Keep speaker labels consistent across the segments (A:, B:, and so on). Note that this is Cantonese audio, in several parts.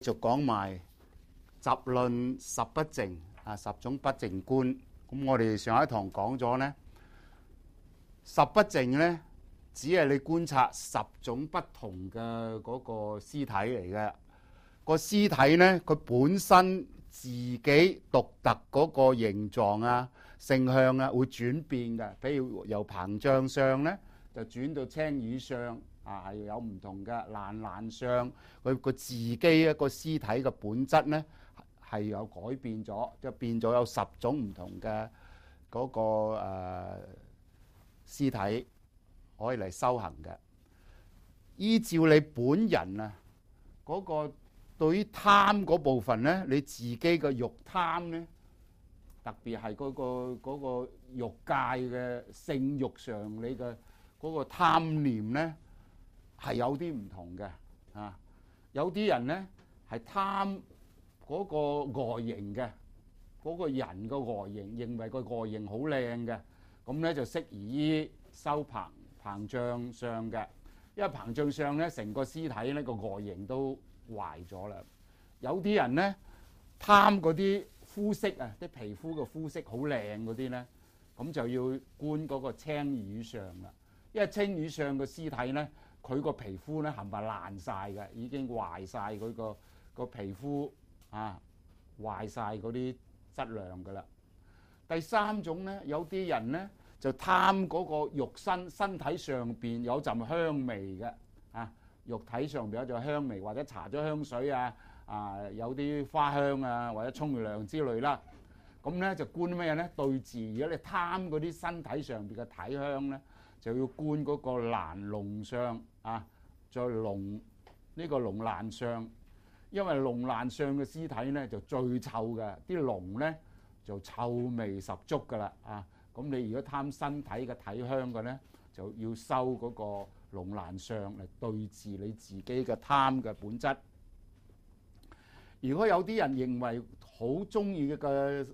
A: 續講埋集論十不淨啊，十種不淨觀。咁我哋上一堂講咗呢，十不淨呢，只係你觀察十種不同嘅嗰個屍體嚟嘅。個屍體呢，佢本身自己獨特嗰個形狀啊、性向啊，會轉變嘅。譬如由膨脹相呢，就轉到青瘀相。係有唔同嘅爛相，佢自己一個屍體嘅本質呢係有改變咗，即係變咗有10種唔同嘅嗰個屍體可以嚟修行嘅。依照你本人啊嗰個對於貪嗰部分呢，你自己嘅欲貪呢，特別係嗰個欲界嘅性欲上，你嘅嗰個貪念呢，係有啲唔同嘅啊！有啲人呢係貪嗰個外形嘅，嗰個人個外形，認為個外形好靚嘅，咁呢就適宜於修膨脹相嘅。因為膨脹相呢，成個屍體呢個外形都壞咗啦。有啲人呢貪嗰啲膚色啊，啲皮膚嘅膚色好靚嗰啲呢，咁就要觀嗰個青瘀相啦。因為青瘀相嘅屍體呢，佢個皮膚呢，冚唪唥爛晒嘅，已經壞晒佢個皮膚啊，壞晒嗰啲質量噶啦。第三種呢，有啲人呢就貪嗰個肉身體上邊有陣香味嘅啊，肉體上邊有陣香味，或者搽咗香水啊，有啲花香啊，或者沖涼之類啦。咁呢就觀咩呢？對治。如果你貪嗰啲身體上邊嘅體香呢，就要觀嗰個蘭龍相啊，再龍呢個龍蘭相，因為龍蘭相嘅屍體呢就最臭嘅，啲龍呢就臭味十足噶啦啊！咁你如果貪身體嘅體香嘅呢，就要修嗰個龍蘭相嚟對治你自己嘅貪嘅本質。如果有啲人認為好中意嘅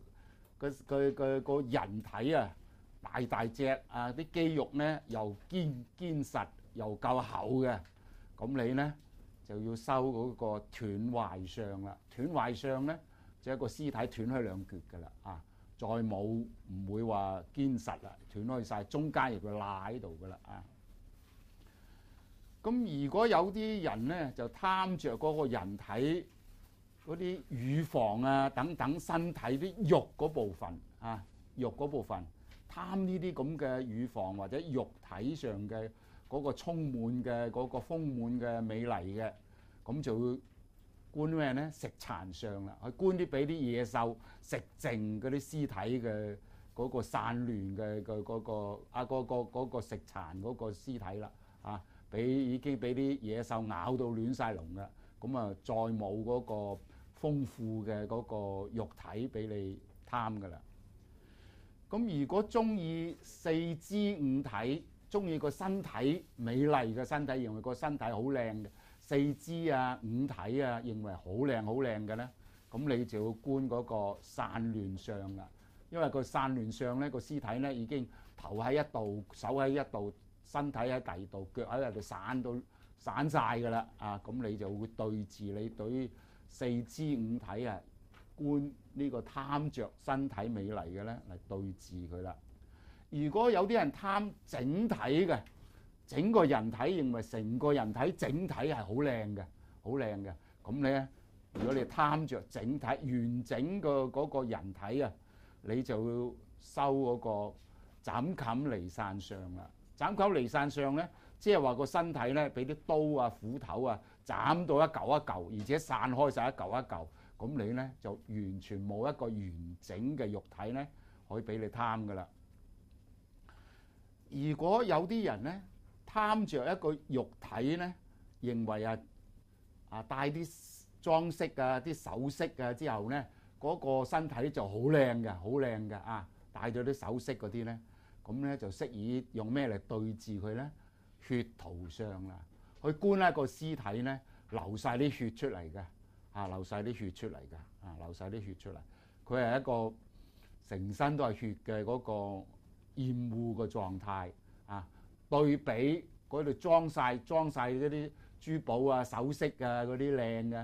A: 人體啊，大隻啊，啲肌肉呢又堅實又夠厚嘅，咁你呢就要修嗰個斷壞相啦。斷壞相呢，就一個屍體斷開兩橛噶啦啊，再冇唔會話堅實啦，斷開晒，中間亦會罅喺度噶啦啊。咁如果有啲人呢就貪着嗰個人體嗰啲乳房啊等等身體啲肉嗰部分啊，肉嗰部分。貪呢啲咁嘅乳房或者肉體上嘅嗰個充滿嘅嗰個豐滿嘅美麗嘅，咁就會觀咩呢？食殘相啦，去觀啲俾啲野獸食剩嗰啲屍體嘅嗰個散亂嘅嗰個食殘嗰個屍體啦啊，已經俾啲野獸咬到亂晒龍啦，咁啊再冇嗰個豐富嘅嗰個肉體俾你貪噶啦。咁如果中意四肢五體，中意個身體美麗嘅身體，認為個身體好靚嘅四肢啊五體啊，認為好靚嘅呢，咁你就要觀嗰個散亂相啦。因為個散亂相呢，個屍體呢已經頭喺一度，手喺一度，身體喺第二度，腳喺度散晒㗎啦啊！咁你就會對治你對四肢五體啊，觀呢個貪着身體美麗嘅咧，嚟對治佢啦。如果有啲人貪整體嘅，整個人體認為成個人體整體係好靚嘅，咁咧，如果你貪着整體完整嘅嗰個人體啊，你就要修嗰個斬冚離散相啦。斬冚離散相咧，即係話個身體咧俾啲刀啊斧頭啊斬到一嚿一嚿，而且散開晒一嚿一嚿。咁你呢就完全冇一個完整嘅肉體呢可以俾你貪噶啦。如果有啲人呢貪着一個肉體呢，認為戴啲裝飾啊、啲首飾啊之後呢，嗰個身體就好靚嘅啊，戴咗啲首飾嗰啲呢，咁呢就適宜用咩嚟對治佢呢？血塗相啦，去觀一個屍體呢，流晒啲血出嚟嘅。流晒啲血出嚟㗎，流晒啲血出嚟。佢係一個成身都係血嘅嗰個厭惡嘅狀態啊。對比嗰度裝晒嗰啲珠寶啊、首飾啊嗰啲靚嘅，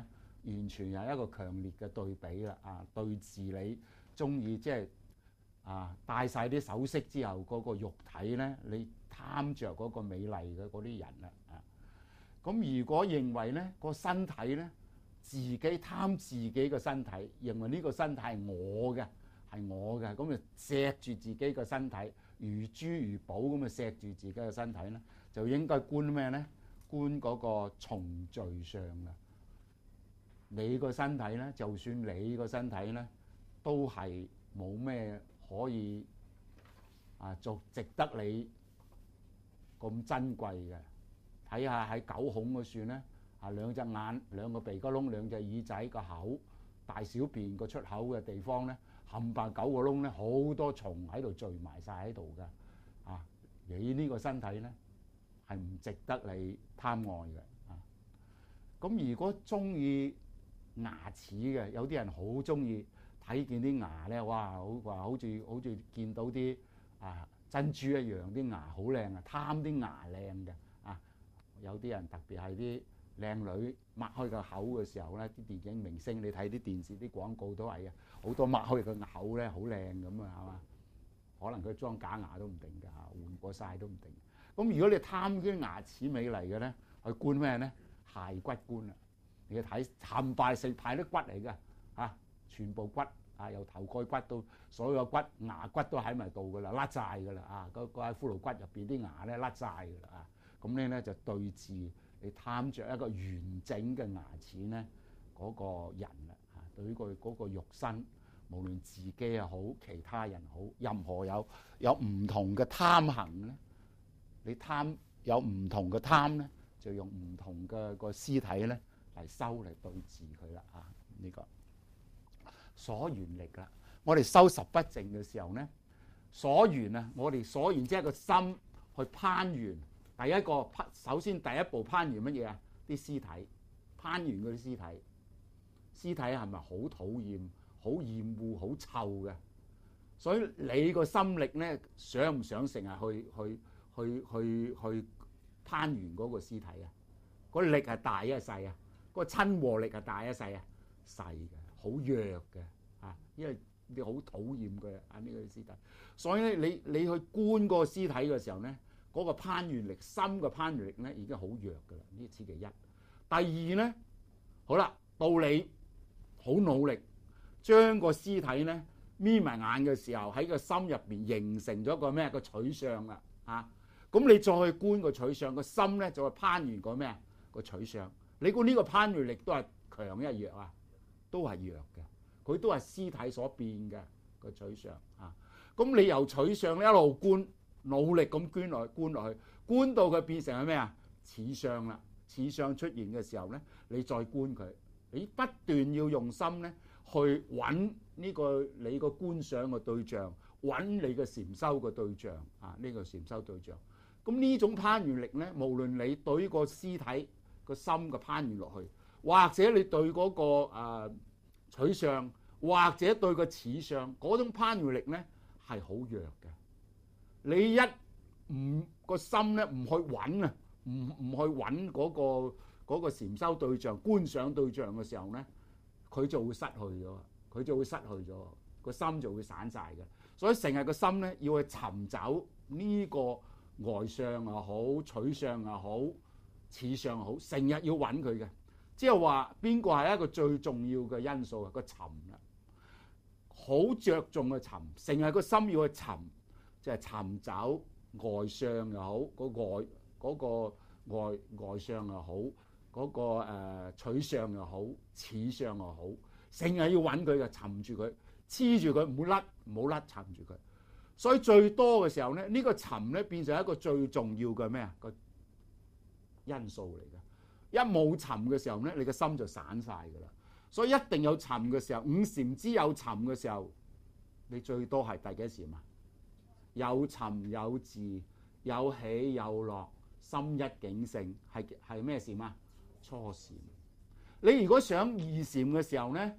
A: 完全係一個強烈嘅對比啦。啊，對治你中意即係戴晒啲首飾之後嗰個肉體咧，你貪着嗰個美麗嘅嗰啲人啦。咁如果認為咧個身體咧，自己貪自己嘅身體，認為呢個身體係我嘅，咁就錫住自己嘅身體，如珠如寶咁啊錫住自己嘅身體咧，就應該觀咩咧？觀嗰個從罪相啦。你個身體咧，就算你個身體咧，都係冇咩可以做值得你咁珍貴嘅。睇下喺九孔嗰處咧，兩隻眼、兩個鼻哥窿、兩隻耳仔、個口、大小便個出口嘅地方咧，冚唪唥9個窿咧，好多蟲喺度聚埋晒喺度㗎。你呢個身體咧係唔值得你貪愛嘅。咁如果中意牙齒嘅，有啲人好中意睇見啲牙咧，哇！好似見到啲珍珠一樣，啲牙好靚啊，貪啲牙靚嘅。有啲人特別係啲靚女擘開個口嘅時候咧，啲電影明星你睇啲電視啲廣告都係好多擘開個口咧，好靚咁啊，係嘛？可能佢裝假牙都唔定㗎，換過晒都唔定。咁如果你貪啲牙齒美麗嘅咧，去觀咩咧？骸骨觀啦。你睇冚唪唥排啲骨嚟㗎，全部骨由頭蓋骨到所有骨牙骨都喺埋度㗎啦，甩晒㗎啦。嗰塊骷髏骨入邊啲牙咧甩晒㗎啦。咁咧就對治你貪着一個完整嘅牙齒咧，嗰個人啦，對於嗰個肉身，無論自己又好，其他人好，任何有唔同嘅貪行咧，你貪有唔同嘅貪咧，就用唔同嘅個屍體咧嚟修嚟對治佢啦。呢個所緣力啦，我哋修十不淨嘅時候咧，所緣啊，我哋所緣即係個心去攀緣。首先第一步攀緣乜嘢啊？啲屍體，攀緣嗰啲屍體，屍體係咪好討厭、好厭惡、好臭嘅？所以你個心力咧，想唔想成日去攀緣嗰個屍體啊？個力係大一細啊？個親和力係大一細啊？細嘅，好弱嘅因為你好討厭佢呢個屍體。所以咧，你去觀個屍體嘅時候咧，嗰個攀緣力，心嘅攀緣力咧已經好弱㗎啦。呢此其一。第二咧，好啦，到你好努力將個屍體咧眯埋眼嘅時候，喺個心入邊形成咗個咩？個取相啦。咁你再去觀個取相，個心咧就去攀緣個咩？個取相。你估呢個攀緣力都係強一弱啊？都係弱嘅，佢都係屍體所變嘅個取相。咁你由取相一路觀。努力咁觀落去，觀到佢變成係咩啊？此相啦，此相出現嘅時候咧，你再觀佢，你不斷要用心咧去揾呢個你個觀想嘅對象，揾你嘅禪修嘅對象呢個禪修對象。咁呢種攀緣力咧，無論你對個屍體個心嘅攀緣落去，或者你對嗰個取相，或者對個此相，嗰種攀緣力咧係好弱嘅。你一唔個心咧唔去揾啊，唔去揾嗰個禪修對象、觀想對象嘅時候咧，佢就會失去咗，個心就會散晒嘅。所以成日個心咧要去尋找呢個外相又好、取相又好、此相又好，成日要揾佢嘅。即係話邊個係一個最重要嘅因素啊？個尋啦，好着重嘅尋，成日個心要去尋。即係尋找外相又好，嗰個外相又好，嗰個取相又好，此相又好，成日要揾佢嘅，尋住佢，黐住佢，唔好甩，尋住佢。所以最多嘅時候咧，呢個尋咧變成一個最重要嘅咩啊個因素嚟嘅。一冇尋嘅時候咧，你個心就散晒㗎啦。所以一定有尋嘅時候，五禪之有尋嘅時候，你最多係第幾禪啊？有尋有伺，有喜有樂，心一境性，係咩禪啊？初禪。你如果想二禪嘅時候咧，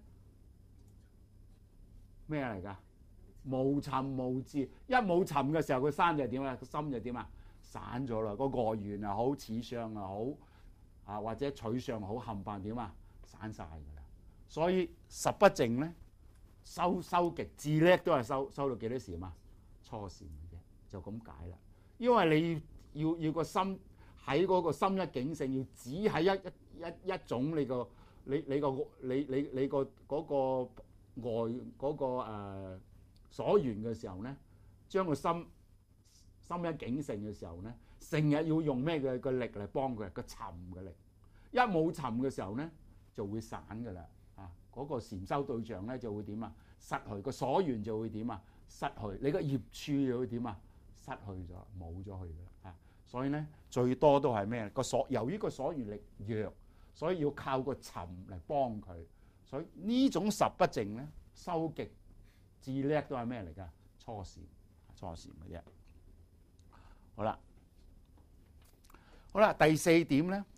A: 咩嚟㗎？無尋無伺。一冇尋嘅時候，個心就點啊？個心就點啊？散咗啦。個外緣又好，此相又好，或者取相又好，冚唪唥點啊？散晒㗎啦。 所以十不淨咧，修極至叻都係修到幾多時嘛？初禪嘅啫，就咁解啦。因為你要個心喺嗰個心一境性，要只喺一種你個嗰個外嗰個所緣嘅時候咧，將個心一境性嘅時候咧，成日要用咩嘅力嚟幫佢？個沉嘅力，一冇沉嘅時候咧，就會散噶啦。嗰個禪修對象咧就會點啊？失去個所緣就會點啊？失去你個業處就會點啊？失去咗，冇咗佢噶啦。所以咧最多都係咩？由於個所緣力弱，所以要靠個沉嚟幫佢。所以呢種十不淨咧，修極至叻都係咩嚟㗎？初禪嘅啫。好啦，第四點咧，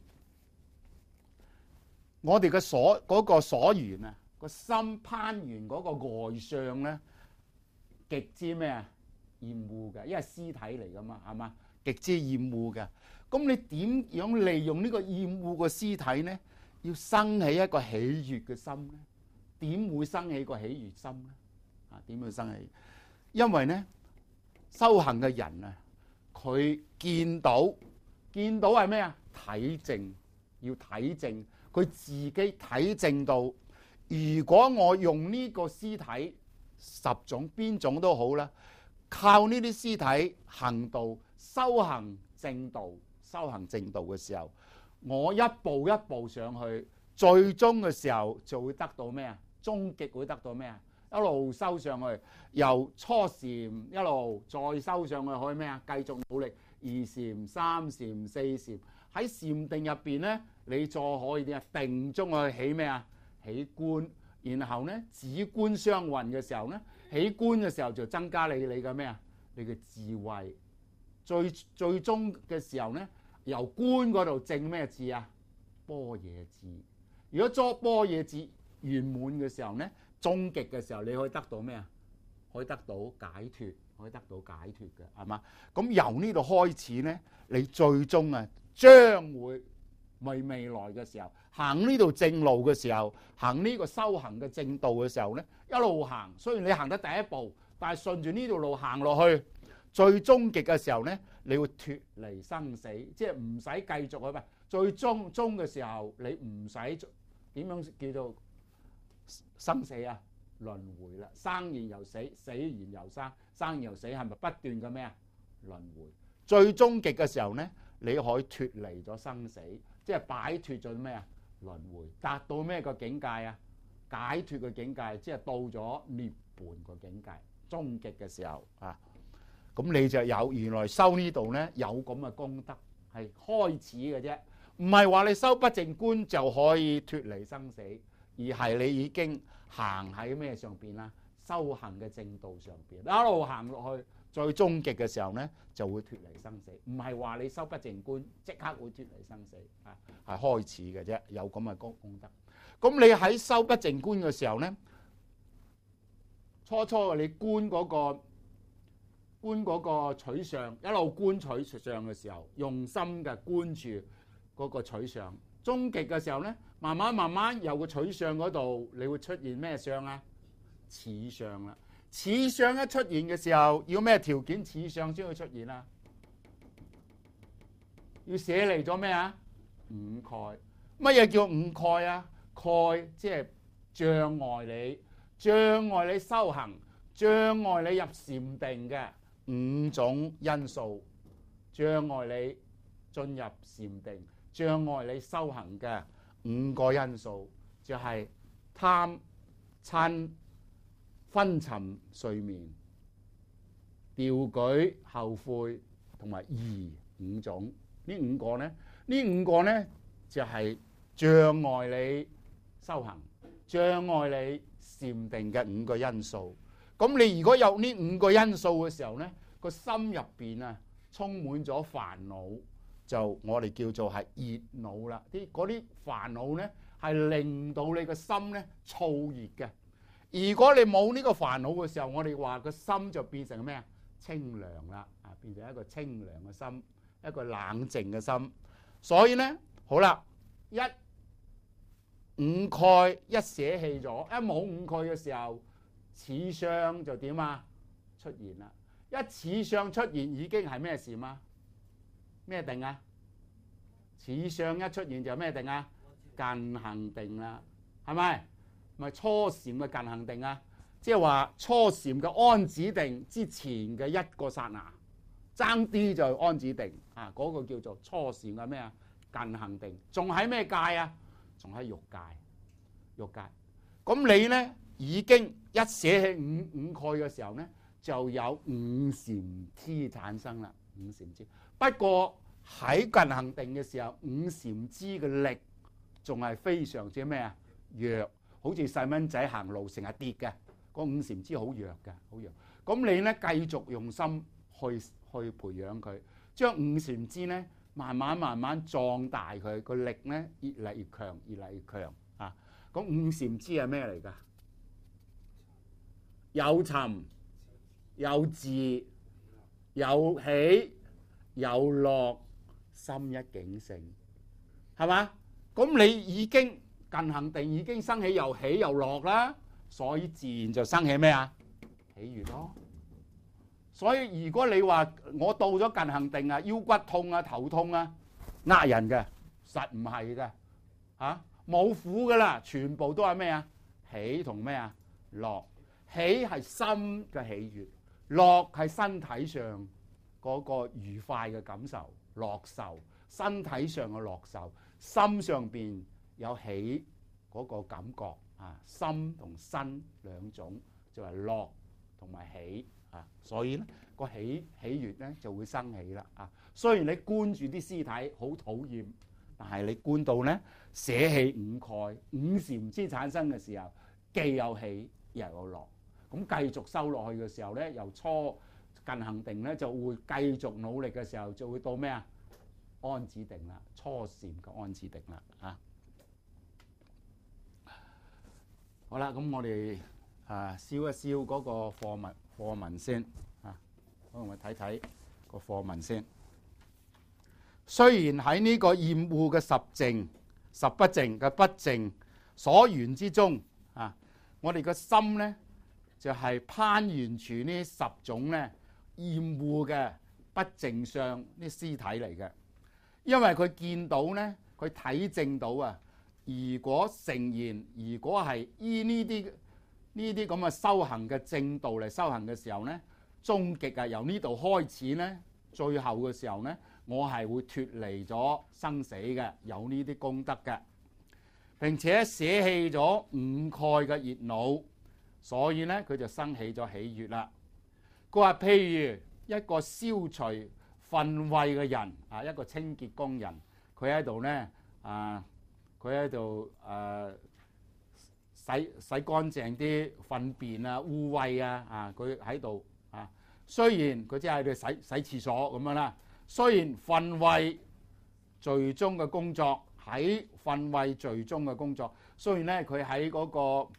A: 我哋嘅嗰個所緣啊，個心攀緣嗰個外相咧，極之咩啊？厭惡嘅，因為屍體嚟噶嘛，係嘛？極之厭惡嘅。咁你點樣利用呢個厭惡個屍體咧？要生起一個喜悅嘅心咧？點會生起個喜悅心咧？點會生起？因為咧修行嘅人啊，佢見到係咩啊？體證，要體證。佢自己體證到，如果我用呢個屍體10種邊種都好啦，靠呢啲屍體行道、修行正道嘅時候，我一步一步上去，最終嘅時候就會得到咩啊？終極會得到咩啊？一路修上去，由初禪一路再修上去，可以咩啊？繼續努力2禪、3禪、4禪，喺禪定入邊咧，你再可以點啊？定中去起咩啊？起觀，然後咧止觀相運嘅時候咧，起觀嘅時候就增加你嘅咩啊？你嘅智慧。最終嘅時候咧，由觀嗰度證咩智啊？般若智。如果作般若智圓滿嘅時候咧，終極嘅時候你可以得到咩啊？可以得到解脫，嘅，係嘛？咁由呢度開始咧，你最終啊將會未來嘅時候行呢度正路嘅時候，行呢個修行嘅正道嘅時候咧，一路行。雖然你行得第一步，但係順住呢條路行落去，最終極嘅時候咧，你會脫離生死，即係唔使繼續去。最終嘅時候，你唔使點樣叫做生死啊？輪迴啦，生完又死，死完又生，生完又死，係咪不斷嘅咩啊？輪迴。最終極嘅時候咧，你可以脫離咗生死，即係擺脫咗咩啊？輪迴，達到咩個境界啊？解脫嘅境界，即係到咗涅槃個境界，終極嘅時候啊。咁你就有原來修呢度咧有咁嘅功德，係開始嘅啫，唔係話你修不淨觀就可以脫離生死，而係你已經行喺咩上邊啦？修行嘅正道上邊，一路行落去，最終極嘅時候咧就會脫離生死，唔係話你修不淨觀即刻會脫離生死啊，係開始嘅啫，有咁嘅功德。咁你喺修不淨觀嘅時候咧，初你觀嗰個取相，一路觀取相嘅時候，用心嘅觀住嗰個取相。終極嘅時候咧，慢慢由個取相嗰度，你會出現咩相啊？此相啦。此相一出現嘅時候，要咩條件此相先會出現啊？要捨離咗咩啊？五蓋。乜嘢叫五蓋啊？蓋即係障礙你修行，障礙你入禪定嘅5種因素，障礙你進入禪定，障礙你修行嘅5個因素，就係貪、嗔、昏沉、睡眠、掉舉、後悔同埋疑5種。呢5個呢就係障礙你修行、障礙你禪定嘅5個因素。咁你如果有呢5個因素嘅時候呢，個心入邊啊充滿咗煩惱，就我哋叫做係熱惱啦。嗰啲煩惱呢係令到你個心呢燥熱嘅。如果你冇呢個煩惱嘅時候，我哋話個心就變成咩啊？清涼啦，變成一個清涼嘅心，一個冷靜嘅心。所以呢，好啦，一五蓋一捨棄咗，一冇五蓋嘅時候，此相就點啊？出現啦！一此相出現已經係咩事嘛？咩定啊？此相一出現就咩定啊？近行定啦，係咪？咪初禪嘅近行定啊？即係話初禪嘅安止定之前嘅一個剎那，爭啲就安止定啊！嗰個叫做初禪嘅咩啊？近行定，仲喺咩界啊？仲喺欲界，欲界。咁你咧已經一捨棄五蓋嘅時候咧，就有五禪支產生啦。五禪支，不過喺近行定嘅時候，五禪支嘅力仲係非常之咩啊？弱，好似細蚊仔行路成日跌嘅，嗰五禪支好弱嘅，好弱。咁你咧繼續用心去培養佢，將五禪支咧慢慢壯大佢，個力咧越嚟越強，越嚟越強啊！咁五禪支係咩嚟㗎？有尋、有伺、有喜、有樂，心一境性，係嘛？咁你已經近行定已經生起又喜又樂啦，所以自然就生起咩啊？喜悅咯。所以如果你話我到咗近行定啊，腰骨痛啊、頭痛啊，呃人嘅，實唔係嘅嚇，冇苦噶啦，全部都係咩啊？喜同咩啊？樂。喜係心嘅喜悅，樂係身體上嗰個愉快嘅感受，樂受，身體上嘅樂受，心上邊有喜嗰個感覺啊，心同身兩種就係樂同埋喜啊，所以咧個喜悅咧就會生起啦啊。雖然你觀住啲屍體好討厭，但係你觀到咧捨棄五蓋，五禪支產生嘅時候，既有喜又有樂。咁繼續收落去嘅時候咧，由初近行定咧就會繼續努力嘅時候，就會到咩啊？安止定啦，初禪嘅安止定啦啊！好啦，咁我哋燒一燒嗰個課文先啊，我哋睇睇個課文先。雖然喺呢個厭惡嘅十不淨嘅不淨所緣之中啊，我哋個心咧就係攀緣住呢十種咧厭惡嘅不淨相啲屍體嚟嘅，因為佢見到咧，佢體證到啊。如果誠然，如果係依呢啲咁嘅修行嘅正道嚟修行嘅時候咧，終極啊由呢度開始咧，最後嘅時候咧，我係會脫離咗生死嘅，有呢啲功德嘅，並且捨棄咗五蓋嘅熱惱，所以咧佢就生起咗喜悅啦。佢話譬如一個消除糞穢嘅人啊，一個清潔工人，佢喺度咧佢喺度洗乾淨啲糞便啊、污穢啊，佢喺度啊。雖然佢即係喺度洗廁所咁樣啦，雖然糞穢罪中嘅工作喺糞穢罪中嘅工作，雖然咧佢喺嗰個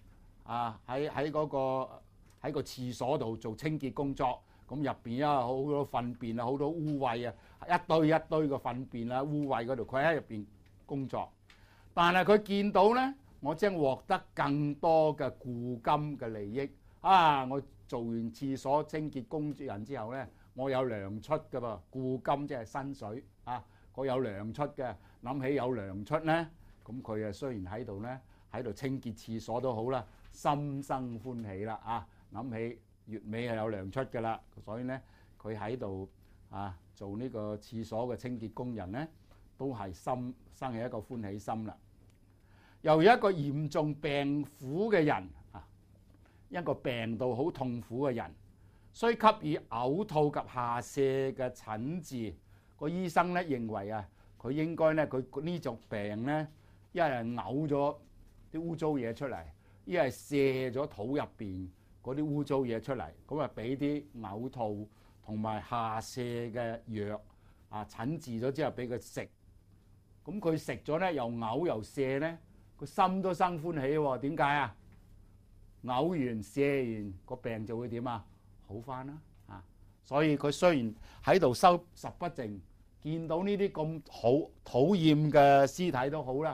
A: 喺個廁所度做清潔工作，咁入邊啊好多糞便啊，好多污穢啊，一堆一堆嘅糞便啊、污穢嗰度，佢喺入邊工作。但係佢見到咧，我將獲得更多嘅雇金嘅利益啊！我做完廁所清潔工人之後咧，我有糧出㗎噃，雇金即係薪水啊！我有糧出嘅，諗起有糧出咧，咁佢啊雖然喺度咧喺度清潔廁所都好啦，心生歡喜啦啊！諗起月尾係有糧出㗎啦，所以咧佢喺度做呢個廁所嘅清潔工人咧，都係生起一個歡喜心啦。由一個嚴重病苦嘅人啊，一個病到好痛苦嘅人，需給予嘔吐及下瀉嘅診治。個醫生咧認為啊，佢應該咧佢呢種病咧，一係嘔咗啲污糟嘢出嚟，一係瀉咗肚入邊嗰啲污糟嘢出嚟，咁啊俾啲嘔吐同埋下瀉嘅藥啊診治咗之後俾佢食。咁佢食咗咧又嘔又瀉咧，個心都生歡喜喎。點解啊？嘔完瀉完個病就會點啊？好返啦啊！所以佢雖然喺度修十不淨，見到呢啲咁好討厭嘅屍體都好啦，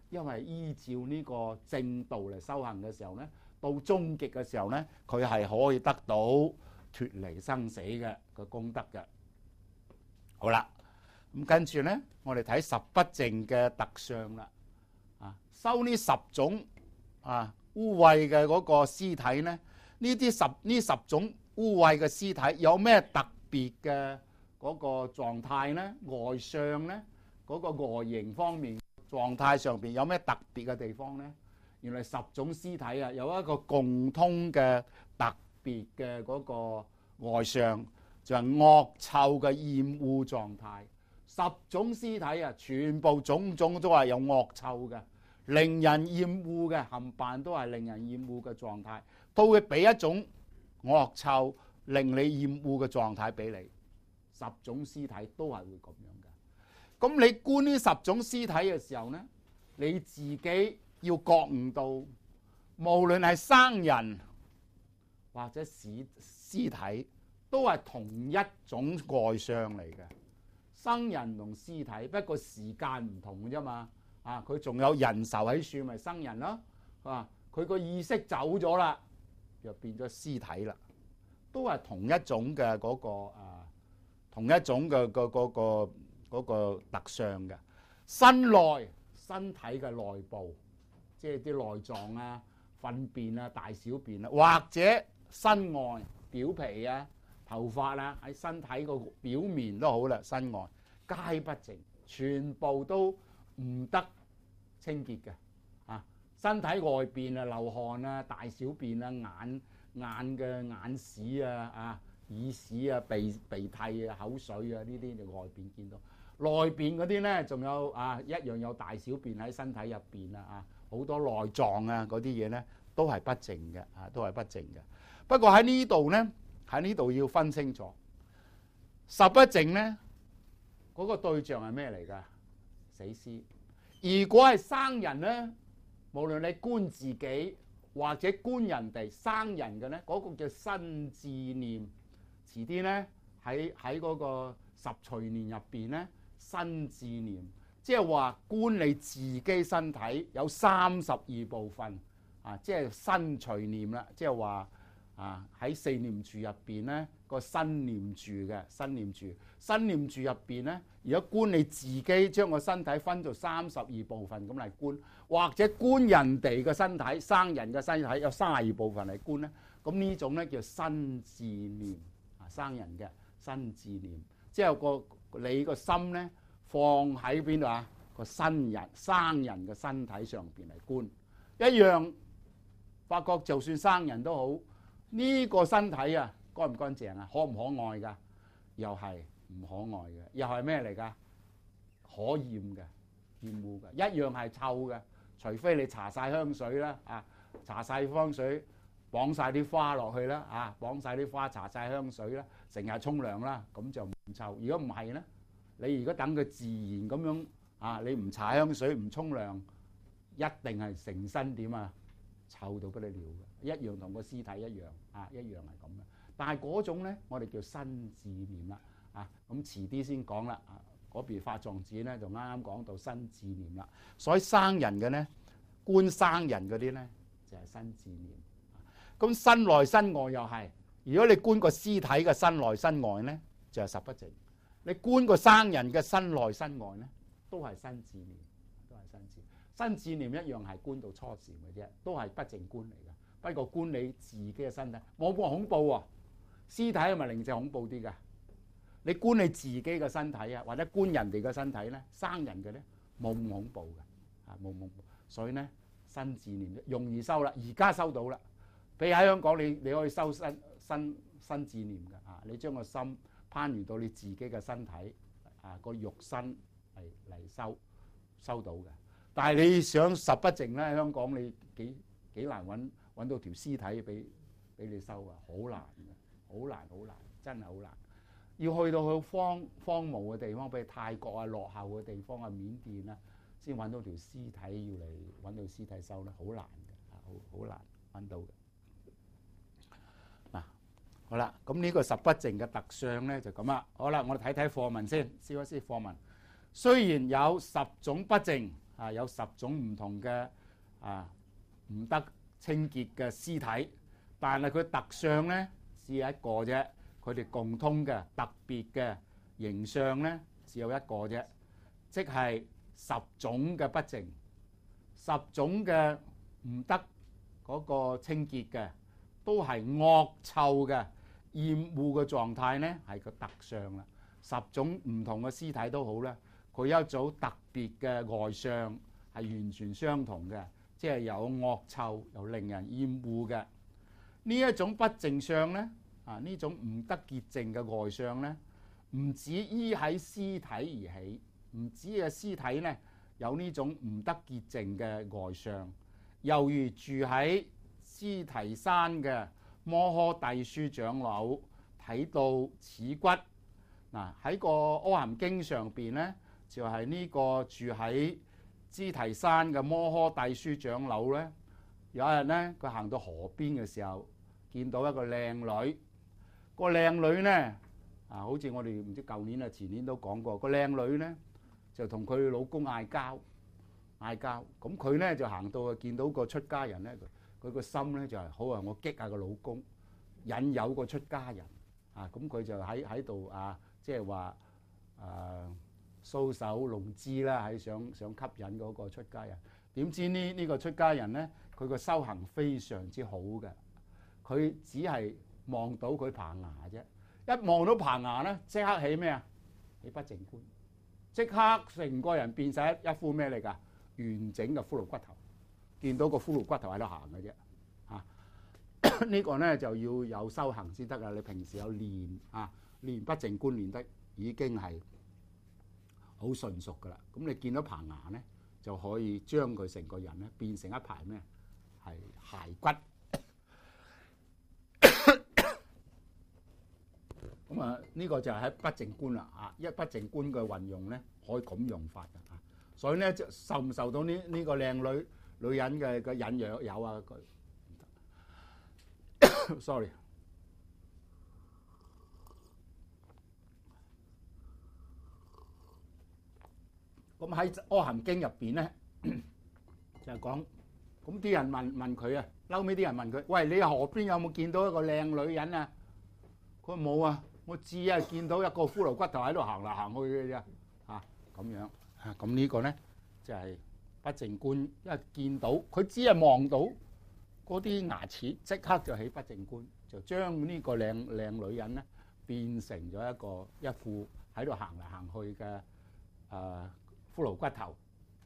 A: 因為依照呢個正道嚟修行嘅時候咧，到終極嘅時候咧，佢係可以得到脫離生死嘅個功德嘅。好啦，咁跟住咧，我哋睇十不淨嘅特相啦。收呢10種污穢嘅嗰個屍體咧，呢十種污穢嘅屍體有咩特別嘅嗰個狀態咧？外相咧，嗰個外形方面狀態上邊有咩特別嘅地方咧？原來10種屍體啊，有一個共通嘅特別嘅嗰個外相，就係惡臭嘅厭惡狀態。10種屍體啊，全部種種都係有惡臭嘅，令人厭惡嘅，冚唪唥都係令人厭惡嘅狀態，都會俾一種惡臭令你厭惡嘅狀態俾你。10種屍體都係會咁樣嘅。咁你觀呢10種屍體嘅時候呢，你自己要覺悟到，無論係生人或者屍體，都係同一種外相嚟嘅。生人同屍體，不過時間唔同啫嘛。佢仲有人仇喺處，咪生人咯。佢個意識走咗啦，就變咗屍體啦。都係同一種嘅嗰個同一種嘅嗰個特相嘅。身內身體嘅內部，即係啲內臟啊、糞便啊、大小便啊，或者身外表皮啊、頭髮啊，喺身體個表面都好啦，身外皆不淨，全部都唔得清潔嘅。身體外邊啊流汗啊、大小便啊、眼嘅眼屎啊、耳屎啊、鼻涕啊、口水啊，呢啲就外邊見到。內邊嗰啲咧，仲有一樣有大小便喺身體入邊啊，好多內臟啊嗰啲嘢咧，都係不淨嘅，都係不淨嘅。不過喺呢度咧，喺呢度要分清楚，十不淨咧嗰個對象係咩嚟㗎？死屍。如果係生人咧，無論你觀自己或者觀人哋生人嘅咧，嗰個叫身智念。遲啲咧喺嗰個十隨念入邊咧，身智念即係話觀你自己身體有32部分即係身隨念啦，即係話喺四念住入邊咧個身念住嘅身念住入邊咧，如果觀你自己將個身體分做32部分咁嚟觀，或者觀人哋嘅身體生人嘅身體有32部分嚟觀咧，咁呢種咧叫身智念。生人嘅身智念，即係你個心咧放喺邊度啊？個生人嘅身體上邊嚟觀，一樣發覺就算生人都好，呢個身體啊乾唔乾淨啊？可唔可愛㗎？又係唔可愛嘅，又係咩嚟㗎？可厭嘅、厭惡嘅，一樣係臭嘅，除非你搽晒香水啦，搽晒香水。綁晒啲花落去啦，綁晒啲花，搽晒香水啦，成日沖涼啦，咁就唔臭。如果唔係咧，你如果等佢自然咁樣你唔搽香水唔沖涼，一定係成身點臭到不得了嘅，一樣同個屍體一樣一樣係咁嘅。但係嗰種咧，我哋叫身智念啦，咁遲啲先講啦。嗰邊法藏寺咧就啱啱講到身智念啦，所以生人嘅咧觀生人嗰啲咧就係身智念。咁身內身外又係，如果你觀個屍體嘅身內身外咧，就係十不淨；你觀個生人嘅身內身外咧，都係身智念，都係身智。身智念一樣係觀到初禪嘅啫，都係不淨觀嚟嘅。不過觀你自己嘅身體，冇咁恐怖喎。屍體係咪零舍恐怖啲㗎？你觀你自己嘅身體或者觀人哋嘅身體咧，生人嘅咧冇咁恐怖嘅，冇咁恐怖。所以咧，身智念容易收啦，而家收到啦。比如喺香港，你可以收身智念嘅你將個心攀緣到你自己嘅身體個肉身嚟收到嘅。但係你想十不淨咧，喺香港你幾難揾到條屍體俾你收啊，好難嘅，好難，真係好難。要去到好荒蕪嘅地方，譬如泰國落後嘅地方緬甸先揾到條屍體，要嚟揾到屍體收咧，好難嘅，好難揾到嘅。好啦，咁呢個十不淨嘅特相咧就咁啦。好啦，我哋睇睇課文先，燒一燒課文。雖然有10種不淨， 有10種唔同嘅唔得清潔嘅屍體，但係佢特相咧只有一個啫。佢哋共通嘅特別嘅形象咧只有一個啫，即係10種嘅不淨，10種嘅唔得嗰個清潔嘅，都係惡臭嘅、厭惡嘅狀態咧，係個特相啦。10種唔同嘅屍體都好啦，佢有一組特別嘅外相係完全相同嘅，即係有惡臭又令人厭惡嘅呢一種不淨相咧。呢種唔得潔淨嘅外相咧，唔止依喺屍體而起，唔止嘅屍體咧有呢種唔得潔淨嘅外相，猶如住喺斯提山嘅摩訶帝書長老睇到此骨。喺個阿含經上邊咧，就係呢個住喺斯提山嘅摩訶帝書長老咧，有一日咧佢行到河邊嘅時候，見到一個靚女。個靚女咧好似我哋唔知舊年前年都講過，個靚女咧就同佢老公嗌交，咁佢咧就行到見到個出家人咧，佢個心咧就係好我激下個老公，引誘個出家人咁佢就喺度即係話搔首弄姿啦，喺想吸引嗰個出家人。點知呢個出家人咧，佢個修行非常之好嘅，佢只係望到佢棚牙啫，一望到棚牙咧，即刻起咩啊？起不淨觀，即刻成個人變晒一副咩嚟㗎？完整嘅骷髏骨頭，見到個骷髏骨頭喺度行嘅啫。呢個咧就要有修行先得啊！你平時有練不淨觀練得已經係好純熟㗎啦。咁你見到棚牙咧，就可以將佢成個人咧變成一排咩？係骸骨。咁呢個就係喺不淨觀啦。一不淨觀嘅運用咧，可以咁用法嘅。所以咧，受唔受到呢個靚女人嘅引誘有啊？佢sorry。咁喺《阿含經》入邊咧，就係講，咁啲人問佢後尾啲人問佢：喂，你河邊有冇見到一個靚女人啊？佢話冇啊。我只係見到一個骷髏骨頭喺度行嚟行去嘅啫，咁樣咁呢個咧就係不淨觀，因為見到佢只係望到嗰啲牙齒，即刻就起不淨觀，就將呢個靚女人咧變成咗一副喺度行嚟行去嘅骷髏骨頭。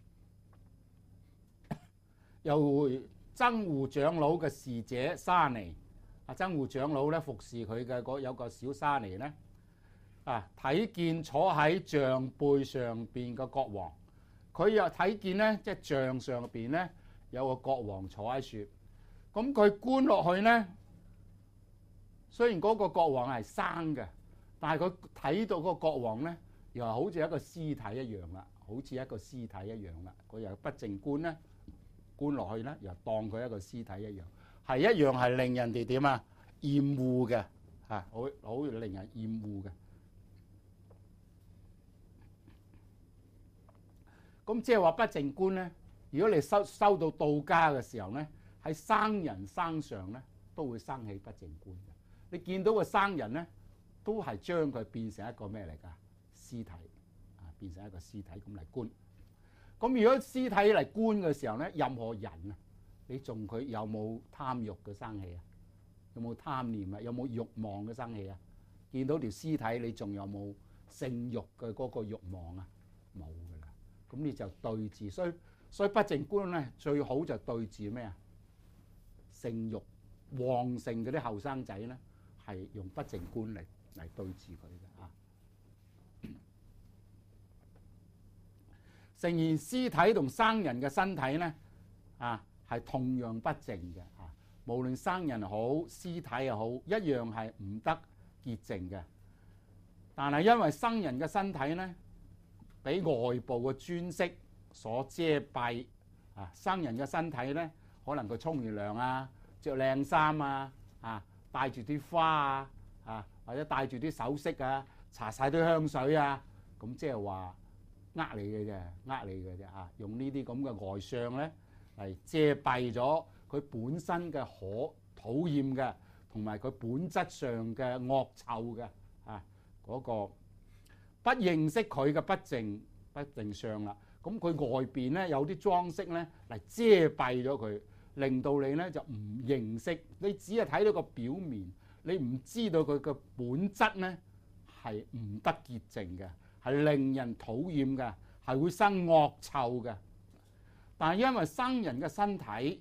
A: 又會僧護長老嘅侍者沙彌。僧護長老咧服侍佢嘅有個小沙彌咧，睇見坐喺象背上邊嘅國王，佢又睇見咧，即係象上邊咧有個國王坐喺樹，咁佢觀落去咧，雖然嗰個國王係生嘅，但係佢睇到嗰個國王咧，又好似一個屍體一樣啦，好似一個屍體一樣啦，佢又不淨觀咧，觀落去咧又當佢一個屍體一樣。係一樣係令人哋點厭惡嘅，好令人厭惡嘅。咁即係話不淨觀咧，如果你收到道家嘅時候咧，喺生人身上咧都會生起不淨觀嘅。你見到個生人咧，都係將佢變成一個咩嚟㗎？屍體變成一個屍體咁嚟觀。咁如果屍體嚟觀嘅時候咧，任何人你仲佢有冇貪欲嘅生氣啊？有冇貪念啊？有冇慾望嘅生氣啊？見到條屍體，你仲有冇性慾嘅嗰個慾望啊？冇㗎啦。咁你就對治，所以不淨觀咧最好就對治咩啊？性慾旺盛嗰啲後生仔咧，係用不淨觀嚟對治佢嘅。誠然，屍體同生人嘅身體咧係同樣不淨嘅，無論生人好，屍體又好，一樣係唔得潔淨嘅。但係因為生人嘅身體咧，俾外部嘅尊飾所遮蔽，生人嘅身體咧，可能佢沖完涼啊，着靚衫啊，帶住啲花啊，或者帶住啲首飾啊，搽晒啲香水啊，咁即係話你嘅啫，你嘅啫嚇，用呢啲咁嘅外相咧嚟遮蔽咗佢本身嘅可討厭嘅，同埋佢本質上嘅惡臭嘅嗰個不認識佢嘅不正相啦。咁佢外邊咧有啲裝飾咧嚟遮蔽咗佢，令到你咧就唔認識，你只係睇到個表面，你唔知道佢嘅本質咧係唔得潔淨嘅，係令人討厭嘅，係會生惡臭嘅。但係因為生人嘅身體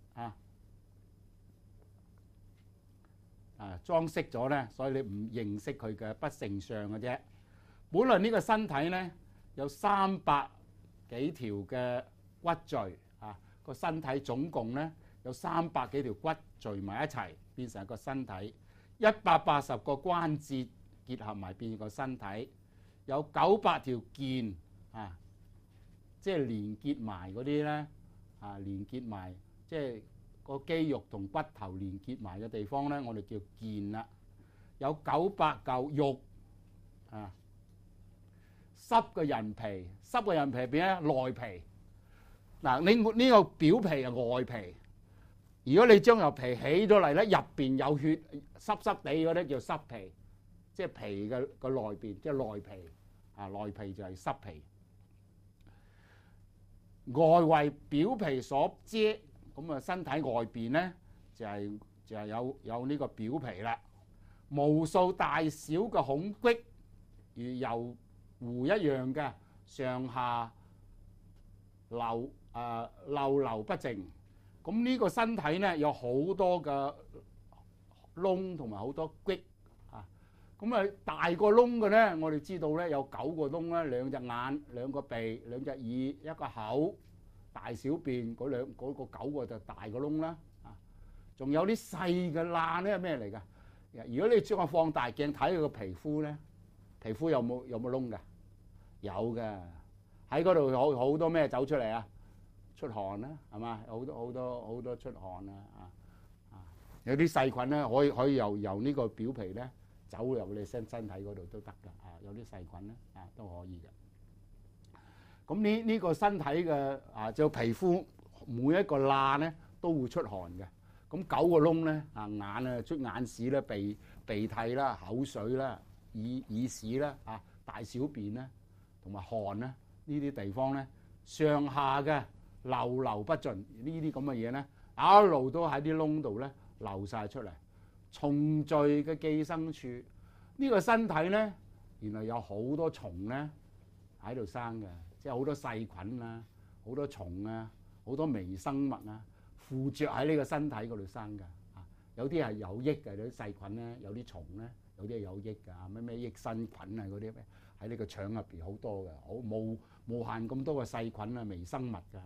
A: 裝飾咗咧，所以你唔認識佢嘅不正相嘅啫。本來呢個身體咧有300幾條嘅骨序個身體總共咧有300幾條骨聚埋一齊變成一個身體，180個關節結合埋變成個身體，有900條腱即係連結埋嗰啲咧連結埋即係個肌肉同骨頭連結埋嘅地方咧，我哋叫腱啦。有900嚿肉濕嘅人皮，濕嘅人皮變咗內皮。嗱，你呢個表皮係外皮。如果你將個皮起咗嚟咧，入邊有血濕濕地嗰啲叫濕皮，即係皮嘅個內邊，即係內皮內皮就係濕皮。外為表皮所遮，咁身體外邊咧就係有呢個表皮啦。無數大小嘅孔隙，如油湖一樣嘅上下漏流不淨。咁呢個身體咧有好多嘅窿同埋好多隙咁大個窿嘅咧，我哋知道咧有9個窿啦，2隻眼、2個鼻、2隻耳、1個口。大小便嗰個9個就大個窿啦。仲有啲細嘅罅咧係咩嚟㗎？如果你將個放大鏡睇佢個皮膚咧，皮膚有冇窿㗎？有嘅，喺嗰度好多咩走出嚟啊？出汗啦，係嘛？好多出汗有啲細菌咧可以由呢個表皮咧走入你身體嗰度都得㗎。有啲細菌咧都可以嘅。咁呢個身體嘅就皮膚每一個罅咧都會出汗嘅。咁9個窿咧眼出眼屎啦、鼻涕啦、口水啦、耳屎啦大小便啦同埋汗啦呢啲地方咧上下嘅流不盡，呢啲咁嘅嘢咧一路都喺啲窿度咧流晒出嚟。蟲序嘅寄生處，呢個身體咧原來有好多蟲咧喺度生嘅，即係好多細菌啊、好多蟲啊、好多微生物附着喺呢個身體嗰度生㗎。有啲係有益嘅，有啲細菌咧，有啲蟲咧，有啲係有益㗎。咩益生菌嗰啲咩喺呢個腸入邊好多嘅，好無限咁多嘅細菌微生物㗎。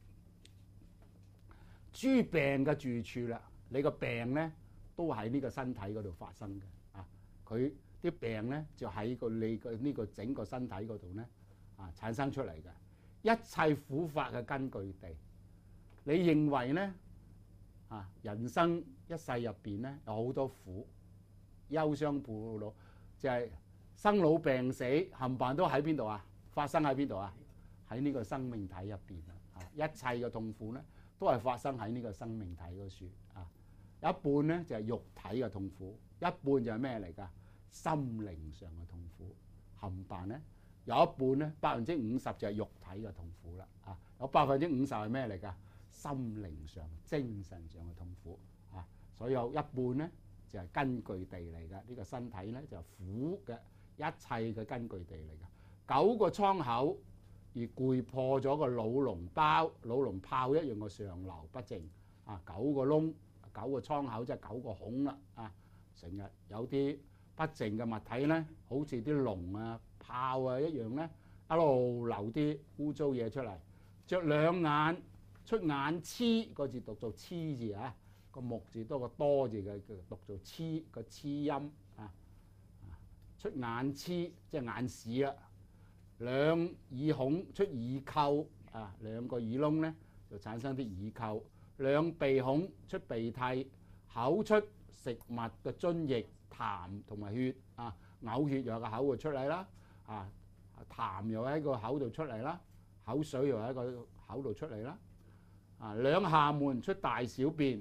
A: 諸病嘅住處啦，你個病咧都喺呢個身體嗰度發生嘅。佢啲病咧就喺你個呢個整個身體嗰度咧產生出嚟嘅。一切苦法嘅根據地，你認為咧人生一世入邊咧有好多苦，憂傷苦惱，就係生老病死冚唪唥都喺邊度發生喺邊度喺呢個生命體入邊一切嘅痛苦咧都係發生喺呢個生命體嗰處一半咧就係肉體嘅痛苦，一半就係咩嚟㗎？心靈上嘅痛苦冚唪唥咧有一半咧50%就係肉體嘅痛苦啦有50%係咩嚟㗎？心靈上、精神上嘅痛苦所以有一半咧就係根據地嚟㗎。呢個身體咧就係苦嘅一切嘅根據地嚟㗎。9個瘡口而攰破咗個腦籠包、腦籠泡一樣嘅上流不淨9個窿、9個瘡口即係9個孔啦成日有啲不淨嘅物體咧，好似啲籠泡一樣咧，一路流啲污糟嘢出嚟。着兩眼出眼黐，個字讀做黐字個木字多個多字嘅讀做黐個黐音出眼黐即係眼屎啦。兩耳孔出耳垢兩個耳窿咧就產生啲耳垢。兩鼻孔出鼻涕，口出食物嘅津液、痰同埋血嘔血又個口會出嚟啦痰又喺個口度出嚟啦，口水又喺個口度出嚟啦。兩下門出大小便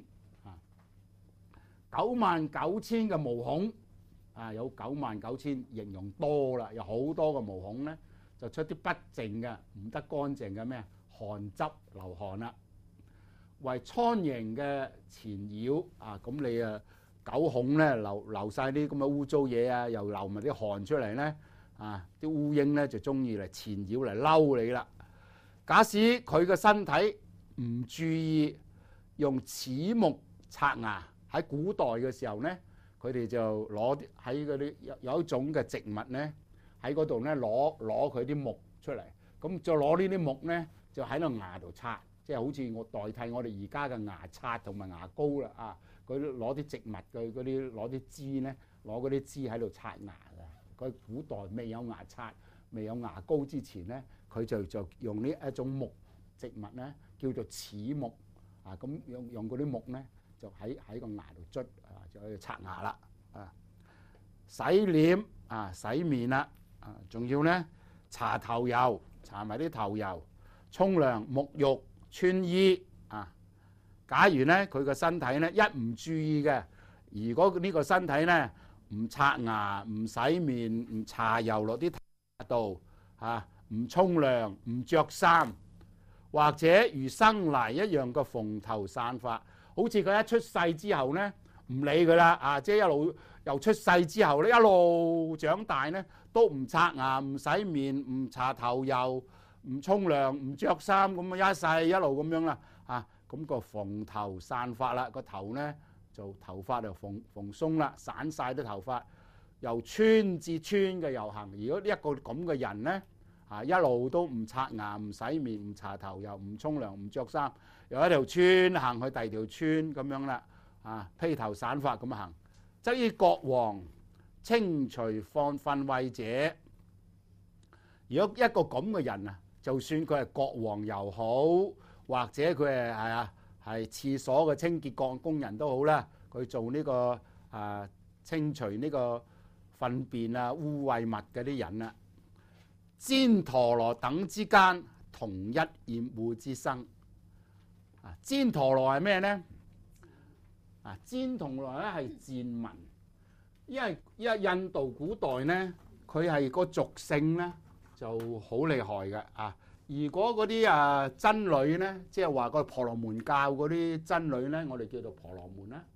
A: ，99,000嘅毛孔有99,000，形容多啦，有好多個毛孔咧就出啲不淨嘅唔得乾淨嘅咩汗汁流汗啦，為蒼蠅嘅纏繞咁你九孔咧流晒啲咁嘅污糟嘢啊，又流埋啲汗出嚟咧啲烏蠅咧就中意嚟纏繞嚟嬲你啦。假使佢嘅身體唔注意用齒木刷牙，喺古代嘅時候咧，佢哋就攞啲喺嗰啲有一種嘅植物咧，喺嗰度咧攞佢啲木出嚟，咁就攞呢啲木咧就喺度牙度刷，即係好似我代替我哋而家嘅牙刷同埋牙膏啦佢攞啲植物嘅嗰啲攞啲枝咧，攞嗰啲枝喺度刷牙嘅。佢古代未有牙刷、未有牙膏之前咧，佢就用呢一種木植物咧，叫做齒木咁用嗰啲木咧，就喺個牙度捽就去刷牙啦洗臉洗面啦仲要咧搽頭油，搽埋啲頭油，沖涼、沐浴、穿衣假如咧佢個身體咧一唔注意嘅，如果呢個身體咧唔刷牙、唔洗面、唔搽油落啲頭度唔沖涼、唔着衫，或者如生嚟一樣嘅蓬頭散髮，好似佢一出世之後咧唔理佢啦即係一路由出世之後咧一路長大咧都唔刷牙、唔洗面、唔搽頭油、唔沖涼、唔着衫，咁一世一路咁樣啦咁個蓬頭散髮啦，個頭咧就頭髮就蓬鬆啦，散晒啲頭髮，由村至村嘅遊行。如果一個咁嘅人咧一路都唔刷牙、唔洗面、唔搽頭油、唔沖涼、唔着衫，由一條村行去第二條村咁樣啦披頭散髮咁行，則以國王清除訓位者。如果一個咁嘅人就算佢係國王又好，或者佢係廁所嘅清潔工人都好啦，佢做呢個清除呢個糞便污穢物嗰啲人旃陀羅等之間同一厭惡之生旃陀羅係咩咧？旃陀羅咧係賤民，因為印度古代咧佢係個族性咧就好厲害嘅如果嗰啲僧侶咧，即係話個婆羅門教嗰啲僧侶咧，我哋叫做婆羅門啦，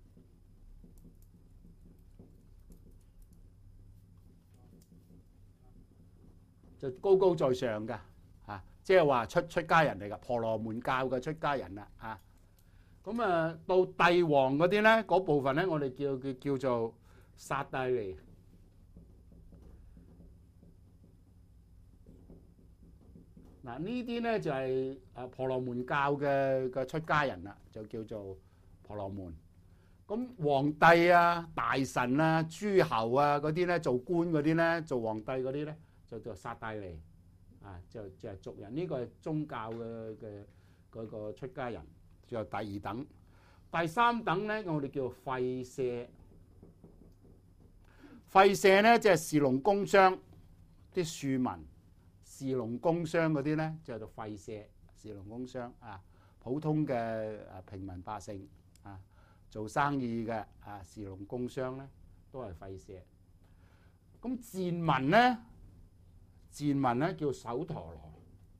A: 就高高在上嘅即係話出家人嚟噶，婆羅門教嘅出家人啦咁到帝王嗰啲咧，嗰部分咧，我哋叫做剎帝利。呢啲咧就係婆羅門教嘅出家人啦，就叫做婆羅門。咁皇帝大臣諸侯嗰啲咧，做官嗰啲咧，做皇帝嗰啲咧，就叫剎帝利就係族人。呢個係宗教嘅嗰個出家人，叫做第二等。第三等咧，我哋叫做吠舍。吠舍咧，即係士農工商啲庶民。士農工商嗰啲咧就做吠舍，士農工商普通嘅平民百姓做生意嘅士農工商咧都係吠舍。咁賤民咧叫首陀羅。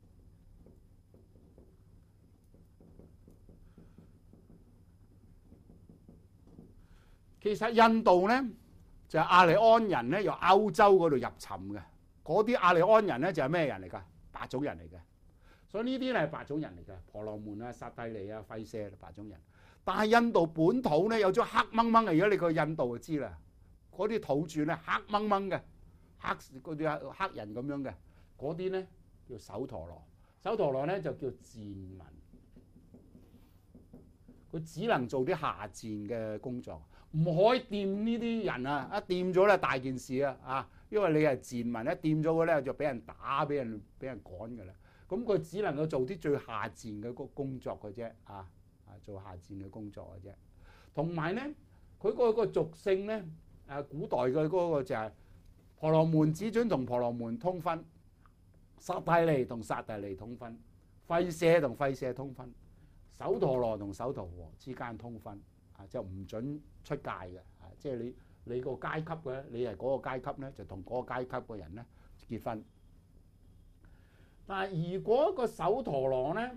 A: 其實印度咧就係亞利安人咧，由歐洲嗰度入侵嘅。嗰啲亞利安人咧就係咩人嚟㗎？白種人嚟嘅，所以呢啲咧係白種人嚟嘅，婆羅門剎帝利吠舍白種人。但係印度本土咧有咗黑掹掹嘅，如果你去印度就知啦，嗰啲土著咧黑掹掹嘅，嗰啲黑人咁樣嘅，嗰啲咧叫首陀羅。首陀羅咧就叫賤民，佢只能做啲下賤嘅工作，唔可以掂呢啲人一掂咗咧大件事因為你係賤民，一掂咗佢咧就俾人打，俾人趕㗎啦。咁佢只能夠做啲最下賤嘅工作嘅啫，做下賤嘅工作嘅啫。同埋咧，佢嗰個族性咧，古代嘅嗰個就係婆羅門子孫同婆羅門通婚，剎帝利同剎帝利通婚，吠舍同吠舍通婚，首陀羅同首陀羅之間通婚，就唔準出界嘅，即係你個階級嘅，你係嗰個階級咧，就同嗰個階級嘅人咧結婚。但係如果個首陀羅咧，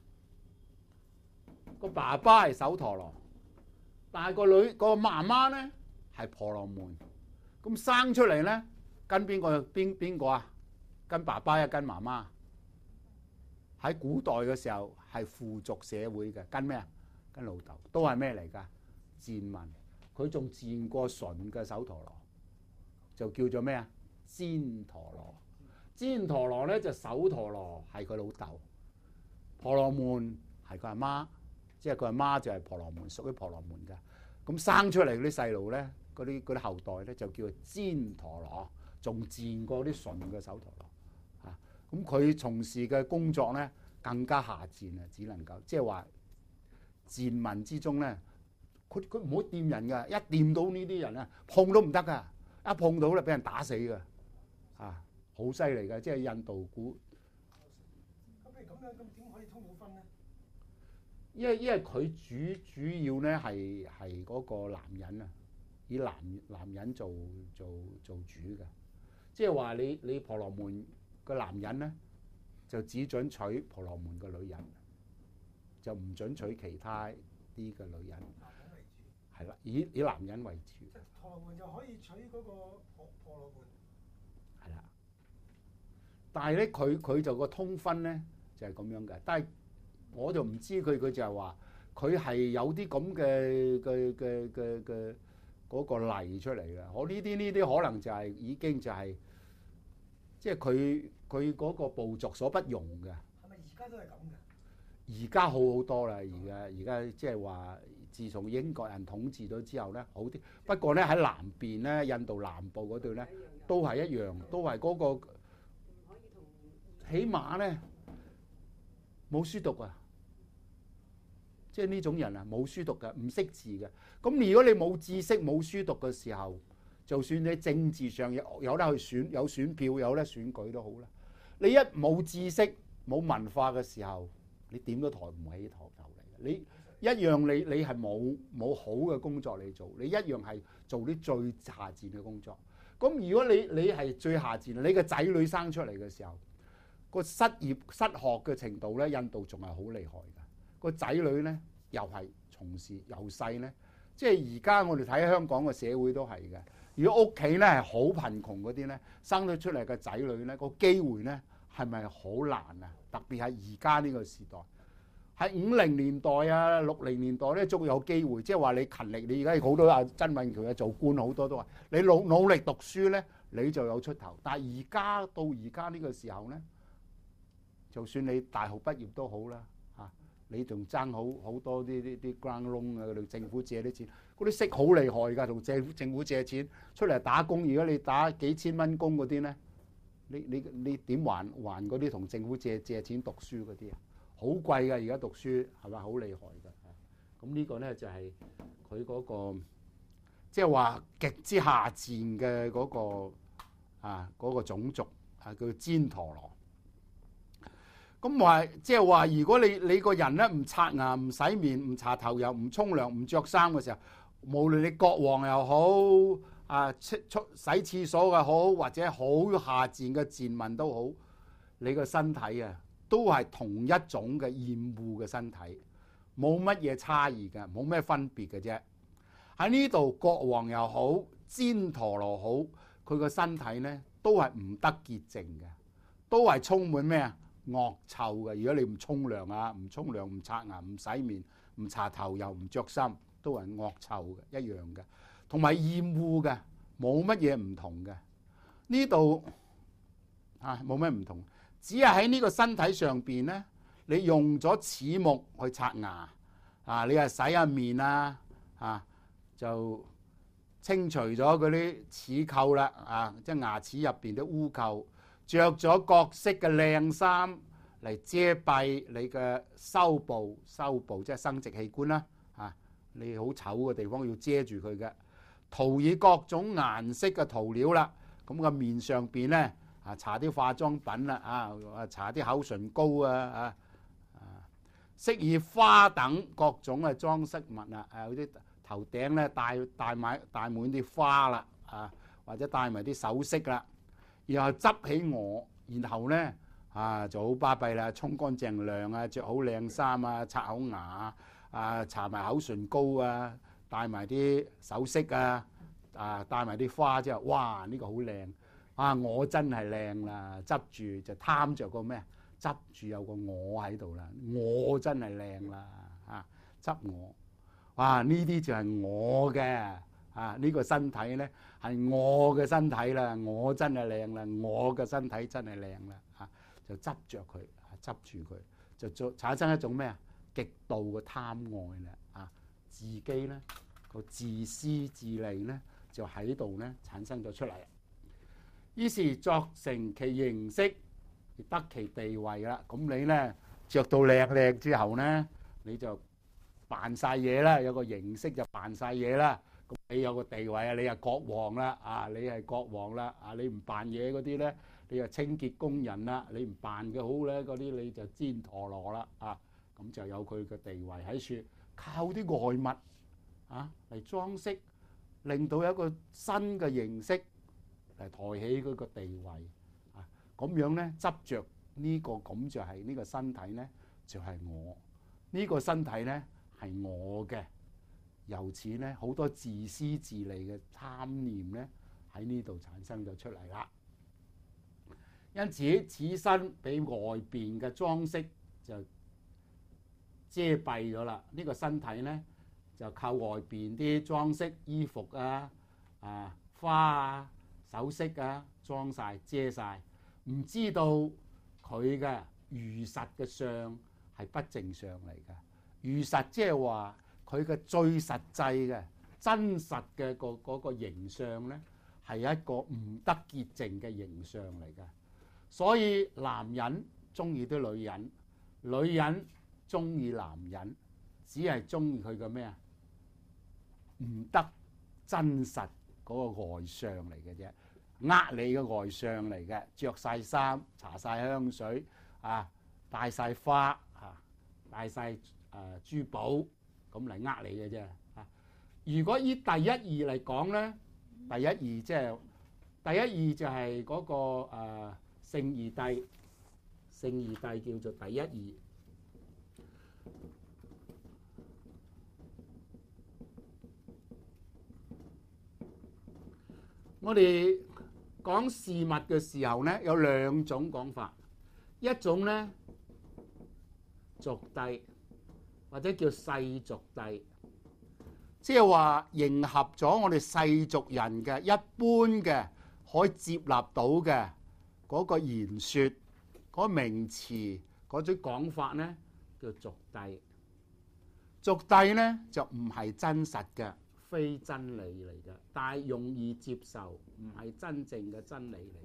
A: 個爸爸係首陀羅，但係個媽媽咧係婆羅門，咁生出嚟咧跟邊個啊？跟爸爸啊，跟媽媽？喺古代嘅時候係父族社會嘅，跟咩啊？跟老豆，都係咩嚟㗎？賤民，佢仲賤過純嘅首陀羅，就叫做咩啊？旃陀羅。旃陀羅咧就首陀羅係佢老豆，婆羅門係佢阿媽，即係佢阿媽就係婆羅門，屬於婆羅門嘅。咁生出嚟嗰啲細路咧，嗰啲後代咧就叫做旃陀羅，仲賤過啲純嘅首陀羅。咁佢從事嘅工作咧更加下賤啊，只能夠即係話賤民之中咧，佢唔好掂人㗎，一掂到呢啲人啊，碰都唔得㗎，一碰到咧俾人打死㗎，好犀利㗎，即係印度古。
B: 咁譬如咁樣，咁點可以通到婚咧？
A: 因為佢主要咧係嗰個男人啊，以男人做主嘅，即係話你婆羅門個男人咧就只准娶婆羅門個女人，就唔准娶其他啲嘅女人。
B: 男人為主。
A: 係啦，以男人為主。
B: 即係婆羅門就可以娶嗰個婆羅門。
A: 係啦，但係咧佢就個通婚咧就係咁樣嘅，但係我就唔知佢就係話佢係有啲咁嘅嗰個例出嚟嘅。我呢啲可能就係已經就係即係佢嗰個部族所不容嘅。
B: 係咪而家都係咁嘅？
A: 而家好多啦，而家即係話，自從英國人統治咗之後咧，好啲。不過咧喺南邊咧，印度南部嗰度咧，都係一樣，都係嗰個，起碼咧冇書讀啊，即係呢種人啊冇書讀嘅，唔識字嘅。咁如果你冇知識冇書讀嘅時候，就算你政治上有得去選，有選票有得選舉都好啦。你一冇知識冇文化嘅時候，你點都抬唔起頭嚟嘅。你一樣你係冇好嘅工作嚟做，你一樣係做啲最下賤嘅工作。咁如果你係最下賤，你個仔女生出嚟嘅時候，個失業失學嘅程度咧，印度仲係好厲害嘅。個仔女咧又係從事由細咧，即係而家我哋睇香港嘅社會都係嘅。如果屋企咧係好貧窮嗰啲咧，生咗出嚟嘅仔女咧，個機會咧係咪好難啊？特別係而家呢個時代，喺50年代啊、60年代咧，仲有機會。即係話你勤力，你而家好多阿曾蔭權啊做官，好多都話你努力讀書咧，你就有出頭。但係而家呢個時候咧，就算你大學畢業都好啦，你仲爭好多啲 ground loan 啊，佢哋政府借啲錢，嗰啲息好厲害㗎，同政府借錢出嚟打工。如果你打幾千蚊工嗰啲咧，你點還嗰啲同政府借錢讀書嗰啲啊？好貴㗎，而家讀書係咪好厲害㗎？咁呢個咧就係佢嗰個即係話極之下賤嘅嗰個種族叫旃陀羅。咁話即係話，如果你個人咧唔刷牙、唔洗面、唔搽頭油、唔沖涼、唔着衫嘅時候，無論你國王又好洗廁所又好，或者好下賤嘅賤民都好，你個身體啊都係同一種嘅厭惡嘅身體，冇乜嘢差異嘅，冇咩分別嘅啫。喺呢度國王又好，旃陀羅好，佢個身體咧都係唔得潔淨嘅，都係充滿咩啊？惡臭嘅。如果你唔沖涼啊、唔沖涼、唔刷牙、唔洗面、唔搽頭又唔着衫，都係惡臭嘅，一樣嘅。同埋厭惡嘅，冇乜嘢唔同嘅。呢度冇咩唔同，只係喺呢個身體上邊咧，你用咗齒木去刷牙你係洗下面就清除咗嗰啲齒垢啦即係牙齒入邊啲污垢。着咗各色嘅靚衫嚟遮蔽你嘅修部即係生殖器官啦你好醜嘅地方要遮住佢嘅。塗以各種顏色嘅塗料啦， 咁個面上邊咧搽啲化妝品啦，搽啲口唇膏飾以花等各種嘅裝飾物啦，有啲頭頂咧戴滿啲花啦，或者戴埋啲首飾啦，然後執起我，然後咧就好巴閉啦，沖乾淨涼着好靚衫刷好牙搽埋口唇膏戴埋啲首飾戴埋啲花之後，哇！呢個好靚我真係靚啦，執住就貪着個咩？執住有個我喺度啦，我真係靚啦執我，哇！呢啲就係我嘅呢個身體咧係我嘅身體啦，我真係靚啦，我嘅身體真係靚啦就執着佢，執住佢，就產生一種咩極度嘅貪愛啦自己咧個自私自利咧就喺度咧產生咗出嚟，於是作成其形式，得其地位啦。咁你咧着到靚之後咧，你就扮晒嘢啦，有個形式就扮晒嘢啦。咁你有個地位你係國王啦，你係國王啦，你唔扮嘢嗰啲咧，你就清潔工人啦，你唔扮嘅好咧，嗰啲你就煎陀螺啦咁就有佢嘅地位喺處，靠啲外物嚟裝飾，令到有一個新嘅形式嚟抬起佢個地位咁樣咧執着呢個咁就係呢個身體咧就係我呢個身體咧係我嘅，由此咧好多自私自利嘅貪念咧喺呢度產生咗出嚟啦。因此此身俾外邊嘅裝飾就遮蔽咗啦，呢個身體咧就靠外邊啲裝飾衣服花首飾裝晒遮晒，唔知道佢嘅如實嘅相係不正常嚟嘅。如實即係話佢嘅最實際嘅真實嘅嗰個形象咧係一個唔得潔淨嘅形象嚟嘅。所以男人中意啲女人，女人中意男人，只係中意佢嘅咩唔得真實嗰個外相嚟嘅啫，你嘅外相嚟嘅，着晒衫，搽晒香水戴晒花戴晒珠寶咁嚟你嘅啫如果以第一義嚟講咧，第一義就係嗰個聖義帝，聖義帝叫做第一義。我哋講事物嘅時候咧，有兩種講法，一種咧俗帝或者叫世俗帝，即係話迎合咗我哋世俗人嘅一般嘅可以接納到嘅嗰個言說嗰個名詞嗰種講法咧，叫俗帝。俗帝咧就唔係真實嘅，非真理嚟嘅，但係容易接受，唔係真正嘅真理嚟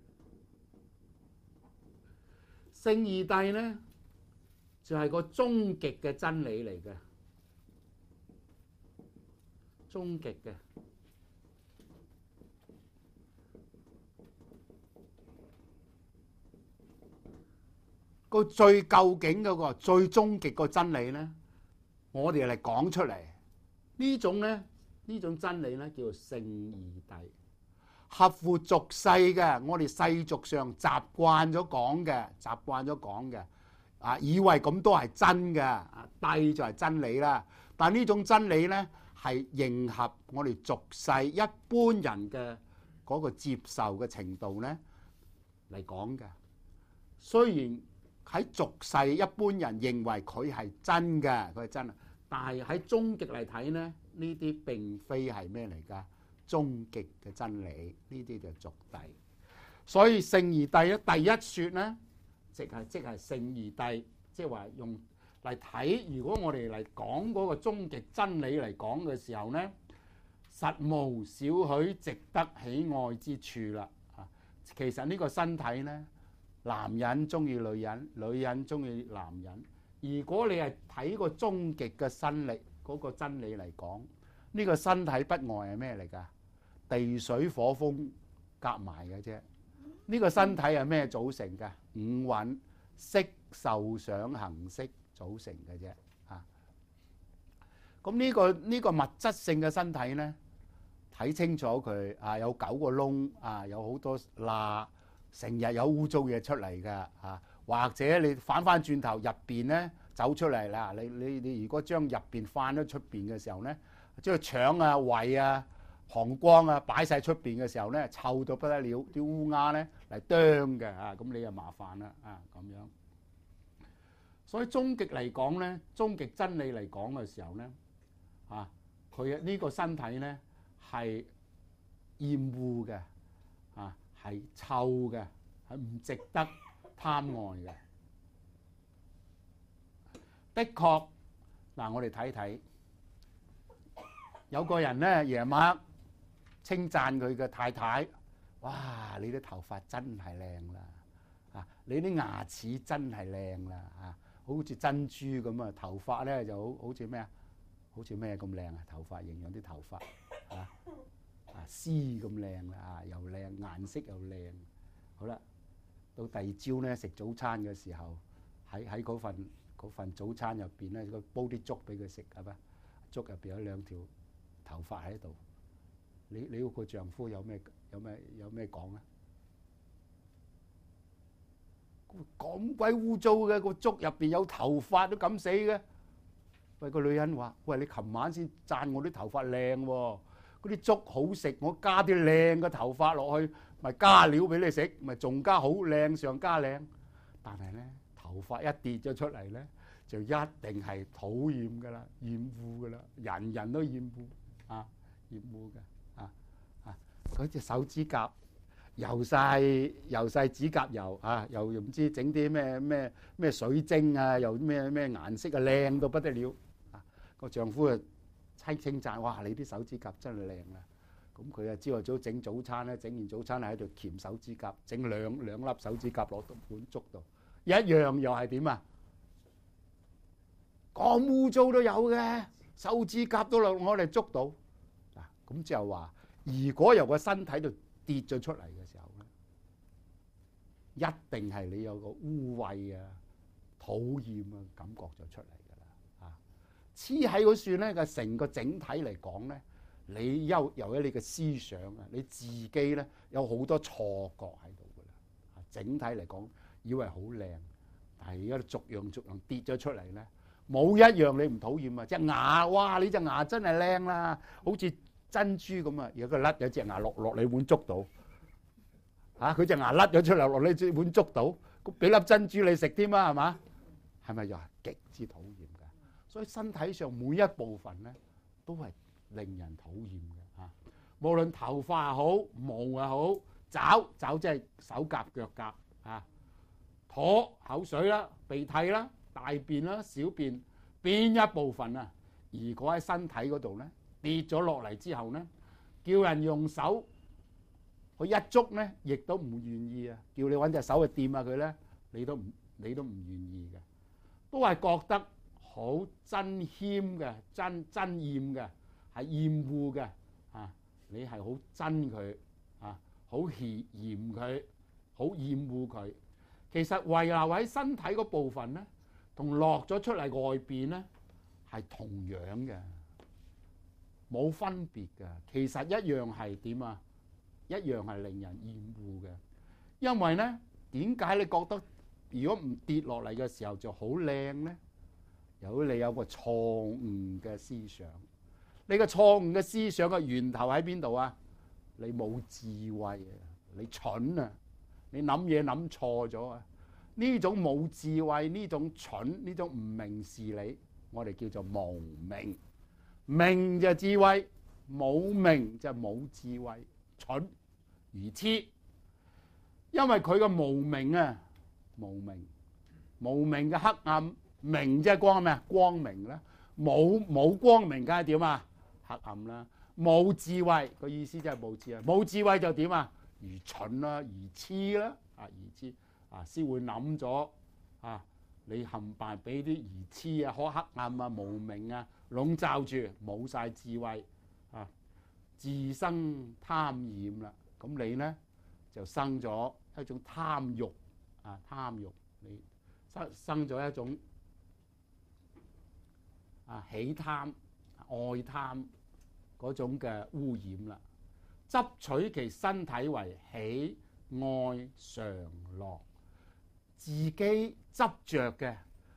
A: 嘅。聖義帝咧就係個終極嘅真理嚟嘅，終極嘅。個最究竟嗰個最終極個真理咧，我哋嚟講出嚟呢種真理咧叫做聖義帝，合乎俗世嘅，我哋世俗上習慣咗講嘅，以為咁都係真嘅，帝就係真理啦。但呢種真理咧係迎合我哋俗世一般人嘅嗰個接受嘅程度咧嚟講嘅，雖然喺俗世一般人認為佢係真嘅，佢係真，但係喺終極嚟睇咧，呢啲並非係咩嚟㗎？終極嘅真理，呢啲就係俗帝。所以聖義帝咧，第一説咧，即係聖義帝，即係話用嚟睇。如果我哋嚟講嗰個終極真理嚟講嘅時候咧，實無少許值得喜愛之處啦。其實呢個身體咧，男人中意女人，女人中意男人。如果你係睇個終極嘅真理嗰個真理嚟講，呢個身體不外係咩嚟㗎？地水火風夾埋嘅啫。呢個身體係咩組成嘅？五蘊色受想行識組成嘅啫。咁呢個物質性嘅身體咧，睇清楚佢啊，有9個窿啊，有好多罅，成日有污糟嘢出嚟㗎啊！或者你反翻轉頭入邊咧走出嚟啦，你如果將入邊翻咗出邊嘅時候咧，將腸啊、胃啊、膀胱啊擺晒出邊嘅時候咧，臭到不得了，啲烏鴉咧嚟啄嘅啊，咁你就麻煩啦啊咁樣。所以終極嚟講咧，終極真理嚟講嘅時候咧。佢呢個身體咧係厭惡嘅，係臭嘅，係唔值得貪愛嘅。的確，我哋睇睇，有個人咧夜晚稱讚佢嘅太太，哇！你啲頭髮真係靚啦，你啲牙齒真係靚啦，好似珍珠咁啊！頭髮咧就好似咩啊？好似咩咁靚啊？頭髮形容啲頭髮絲咁靚啦，又靚，顏色又靚。好啦，到第二朝咧食早餐嘅時候，喺嗰份早餐入邊咧，煲啲粥俾佢食係嘛？粥入邊有2條頭髮喺度。你個丈夫有咩講啊？咁鬼污糟嘅，個粥入邊有頭髮都敢死嘅。喂，個女人話：喂，你琴晚先讚我啲頭髮靚喎，嗰啲粥好食，我加啲靚嘅頭髮落去，咪加料俾你食，咪仲加好靚上加靚。但係咧，頭髮一跌咗出嚟咧，就一定係討厭噶啦，厭惡噶啦，人人都厭惡厭惡嘅嗰隻手指甲油晒指甲油又唔知整啲咩水晶啊，又咩顏色靚到不得了。個丈夫啊稱讚：哇！你啲手指甲真係靚啦！咁佢啊朝頭早整早餐咧，整完早餐喺度鉗手指甲，整兩粒手指甲落到碗粥度，一樣又係點啊？咁污糟都有嘅，手指甲都落我哋粥度嗱。咁就話，如果由個身體度跌咗出嚟嘅時候咧，一定係你有個污穢討厭感覺就出嚟。黐喺嗰處咧，成個整體嚟講咧，你由於你嘅思想啊，你自己咧有好多錯覺喺度噶啦。整體嚟講，以為好靚，但係而家逐樣跌咗出嚟咧，冇一樣你唔討厭啊！隻牙，哇！你隻牙真係靚啦，好似珍珠咁啊！而家佢甩咗隻牙落你碗粥度，佢隻牙甩咗出嚟落你碗粥度，俾粒珍珠你食添啊，係嘛？係咪又係極之討厭？所以身體上每一部分咧，都係令人討厭嘅。無論頭髮又好，毛又好，爪即係手甲腳甲唾口水啦、鼻涕啦、大便啦、小便邊一部分啊？如果喺身體嗰度咧跌咗落嚟之後咧，叫人用手去一捉咧，亦都唔願意啊！叫你揾隻手去掂下佢咧，你都唔願意嘅，都係覺得好真謙嘅，真厭嘅，係厭惡嘅你係好憎佢好嫌佢，好厭惡佢。其實遺留喺身體嗰部分咧，同落咗出嚟外邊咧係同樣嘅，冇分別嘅。其實一樣係點啊？一樣係令人厭惡嘅。因為咧，點解你覺得如果唔跌落嚟嘅時候就好靚咧？由於你有個錯誤嘅思想，你個錯誤嘅思想嘅源頭喺邊度啊？你冇智慧啊！你蠢啊！你諗嘢諗錯咗啊！呢種冇智慧，呢種蠢，呢種唔明事理，我哋叫做無明。明就智慧，冇明就冇智慧，蠢愚痴。因為佢個無明啊，無明嘅黑暗。明即係光咩啊？光明啦，冇光明梗係點啊？黑暗啦，冇智慧個意思即係冇智慧，冇智慧就點啊？愚蠢啦，愚痴啦，愚痴先會諗咗你冚唪唥俾啲愚痴好黑暗無明籠罩住，冇晒智慧自生貪染啦。咁你咧就生咗一種貪慾啊，貪慾你生咗一種啊喜貪、愛貪嗰種嘅污染啦。執取其身體為喜愛常樂，自己執着嘅，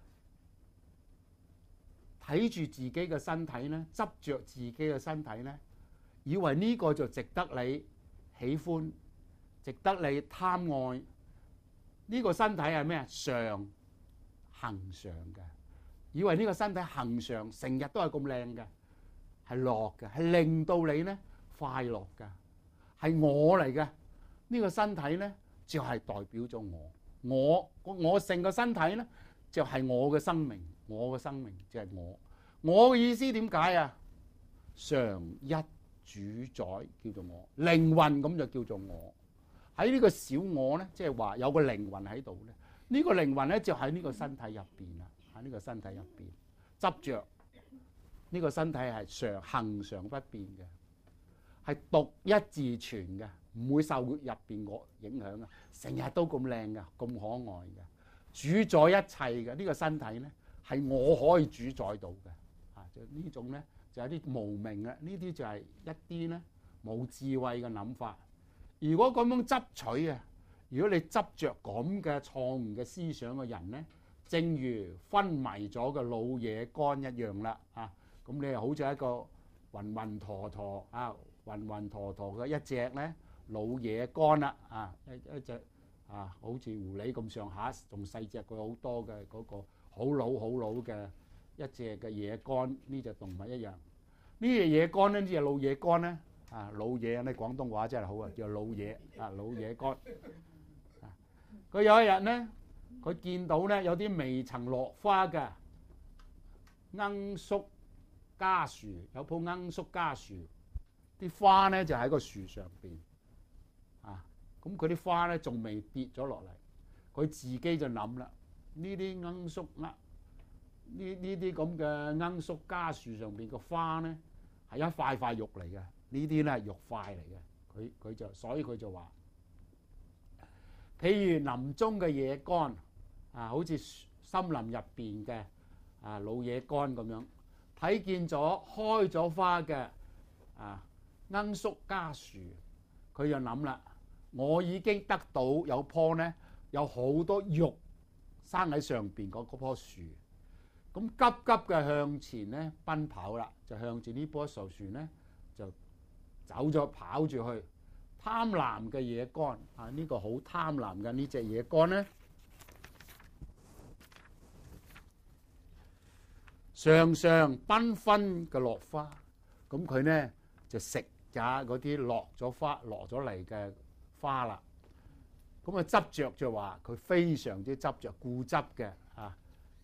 A: 睇住自己嘅身體咧，執着自己嘅身體咧，以為呢個就值得你喜歡，值得你貪愛。呢個身體係咩啊？常恒常嘅，以為呢個身體恒常，成日都係咁靚嘅，係樂嘅，係令到你咧快樂嘅，係我嚟嘅。呢個身體咧就係代表咗我成個身體咧就係我嘅生命，我嘅生命就係我。我嘅意思點解啊？常一主宰叫做我，靈魂咁就叫做我。喺呢個小我咧，即係話有個靈魂喺度咧。呢個靈魂咧就喺呢個身體入邊啦，喺呢個身體入邊執着。呢個身體係恒常不變嘅，係獨一自存嘅，唔會受入邊我影響嘅，成日都咁靚嘅，咁可愛嘅，主宰一切嘅。呢個身體咧係我可以主宰到嘅。啊，就呢種咧就係啲無明嘅，呢啲就係一啲咧冇智慧嘅諗法。如果咁樣執取啊，如果你執着咁嘅錯誤嘅思想嘅人咧，正如昏迷咗嘅老野干一樣啦。啊，咁你係好似一個暈暈陀陀啊，暈暈陀陀嘅一隻咧老野干啦。啊，一隻啊，好似狐狸咁上下，仲細隻佢好多嘅嗰個好老嘅一隻嘅野干，呢隻動物一樣。呢隻野干咧，呢隻老野干咧。啊，老嘢咧，廣東話真係好啊，叫老嘢啊，老嘢乾。佢有一日咧，佢見到咧有啲未曾落花嘅罌粟家樹，有棵罌粟家樹，啲花咧就喺個樹上邊啊。咁佢啲花咧仲未跌咗落嚟，佢自己就諗啦：呢啲罌粟呢啲咁嘅罌粟家樹上邊嘅花咧係一塊塊肉嚟嘅。呢啲咧係肉塊嚟嘅，所以佢就話，譬如林中嘅野干啊，好似森林入邊嘅啊老野干咁樣，睇見咗開咗花嘅啊罌粟家樹，佢就諗啦，我已經得到有棵咧有好多肉生喺上邊嗰棵樹，咁急急嘅向前咧奔跑啦，就向住呢棵樹咧就走咗跑住去。貪婪嘅野干啊，呢個好貪婪嘅呢隻野干咧，常常繽紛嘅落花，咁佢咧就食咗嗰啲落咗嚟嘅花啦。咁啊執着就話佢非常之執着固執嘅啊，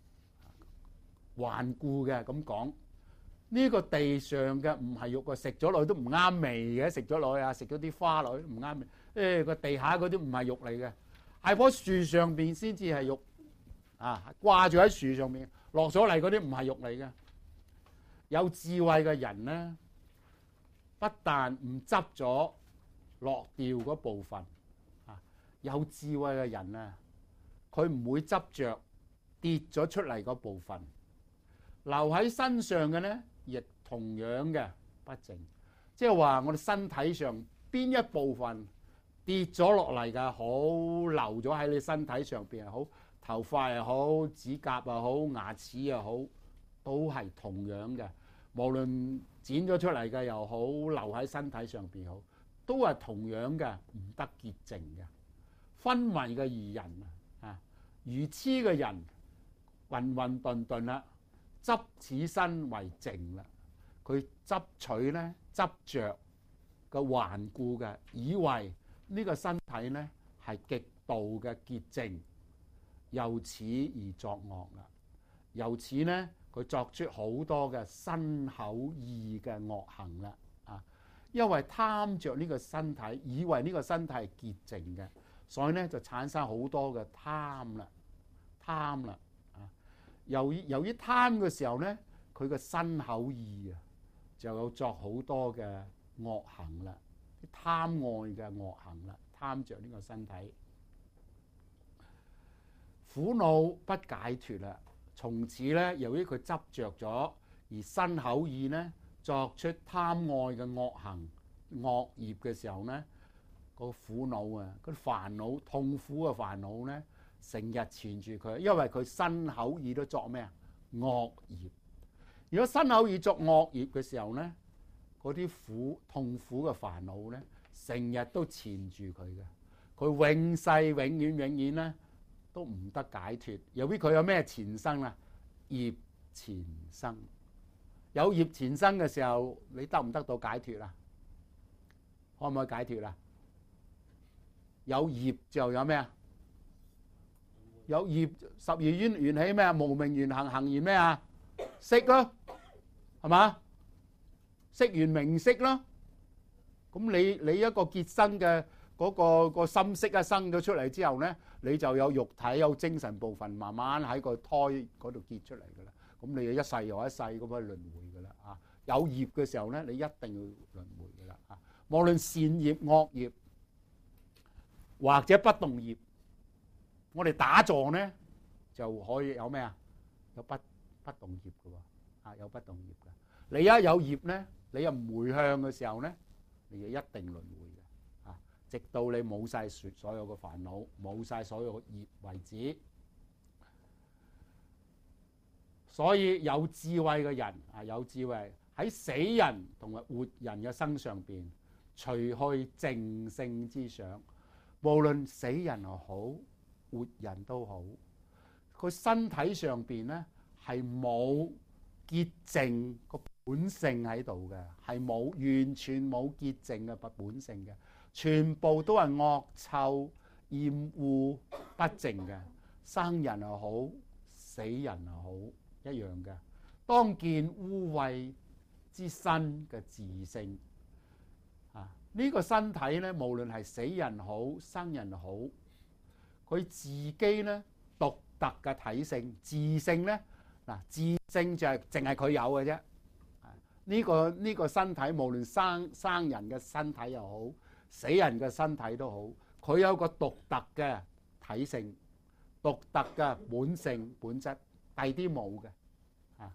A: 頑固嘅咁講。呢個地上嘅唔係肉啊，食咗落去都唔啱味嘅，食咗落去啊，食咗啲花落去唔啱味。個地下嗰啲唔係肉嚟嘅，喺棵樹上邊先至係肉啊，掛住喺樹上面落咗嚟嗰啲唔係肉嚟嘅。有智慧嘅人咧，不但唔執咗落掉嗰部分啊，有智慧嘅人啊，佢唔會執着跌咗出嚟嗰部分，留喺身上嘅咧，亦同樣嘅不淨，即係話我哋身體上邊一部分跌咗落嚟嘅，好留咗喺你身體上邊又好，頭髮又好，指甲又好，牙齒又好，都係同樣嘅。無論剪咗出嚟嘅又好，留喺身體上邊好，都係同樣嘅，唔得潔淨嘅。昏迷嘅愚人啊，愚痴嘅人，混混沌沌啦。執此身為淨啦，佢執取咧執着嘅頑固嘅，以為呢個身體咧係極度嘅潔淨，由此而作惡啦。由此咧，佢作出好多嘅身口意嘅惡行啦。啊，因為貪着呢個身體，以為呢個身體係潔淨嘅，所以咧就產生好多嘅貪啦，貪啦。由於貪嘅時候咧，佢嘅身口意啊，就有作好多嘅惡行啦，貪愛嘅惡行啦， 貪着呢個身體。苦惱不解脫啦，從此咧，由於佢執着咗，而身口意咧作出貪愛嘅惡行惡業嘅時候咧，個苦惱啊，嗰啲煩惱痛苦嘅煩惱咧，成日纏住佢，因為佢身口意都作咩啊？惡業。如果身口意作惡業嘅時候咧，嗰啲痛苦嘅煩惱咧，成日都纏住佢嘅，佢永世永遠咧都唔得解脫。由於佢有咩纏生啊？業纏生。有業纏生嘅時候，你得唔得到解脫啊？可唔可以解脫啊？有業就有咩啊？有業，十二緣緣起咩啊？無明緣行，行緣咩啊？識咯，係嘛？識緣名色咯。咁你一個結生嘅嗰個心識一生咗出嚟之後咧，你就有肉體有精神部分慢慢喺個胎嗰度結出嚟噶啦。咁你一世又一世咁去輪迴噶啦啊！有業嘅時候咧，你一定要輪迴噶啦啊！無論善業惡業或者不動業，我哋打坐咧就可以有咩啊？有不動業嘅喎啊！有不動業嘅。你一有業咧，你又唔回向嘅時候咧，你就一定輪迴嘅啊！直到你冇晒所有嘅煩惱，冇晒所有嘅業為止。所以有智慧嘅人啊，有智慧喺死人同埋活人嘅身上邊，除去淨性之想，無論死人又好，活人都好，佢身體上邊咧係冇潔淨個本性喺度嘅，係冇完全冇潔淨嘅本性嘅，全部都係惡臭、厭惡、不淨嘅，生人又好，死人又好。一樣嘅，當見污穢之身嘅自性啊！呢個身體咧，無論係死人好、生人好，佢自己咧獨特嘅體性、自性咧嗱，自性就係淨係佢有嘅啫。呢個身體，無論生人嘅身體又好，死人嘅身體都好，佢有個獨特嘅體性、獨特嘅本性本質。第啲冇嘅，啊，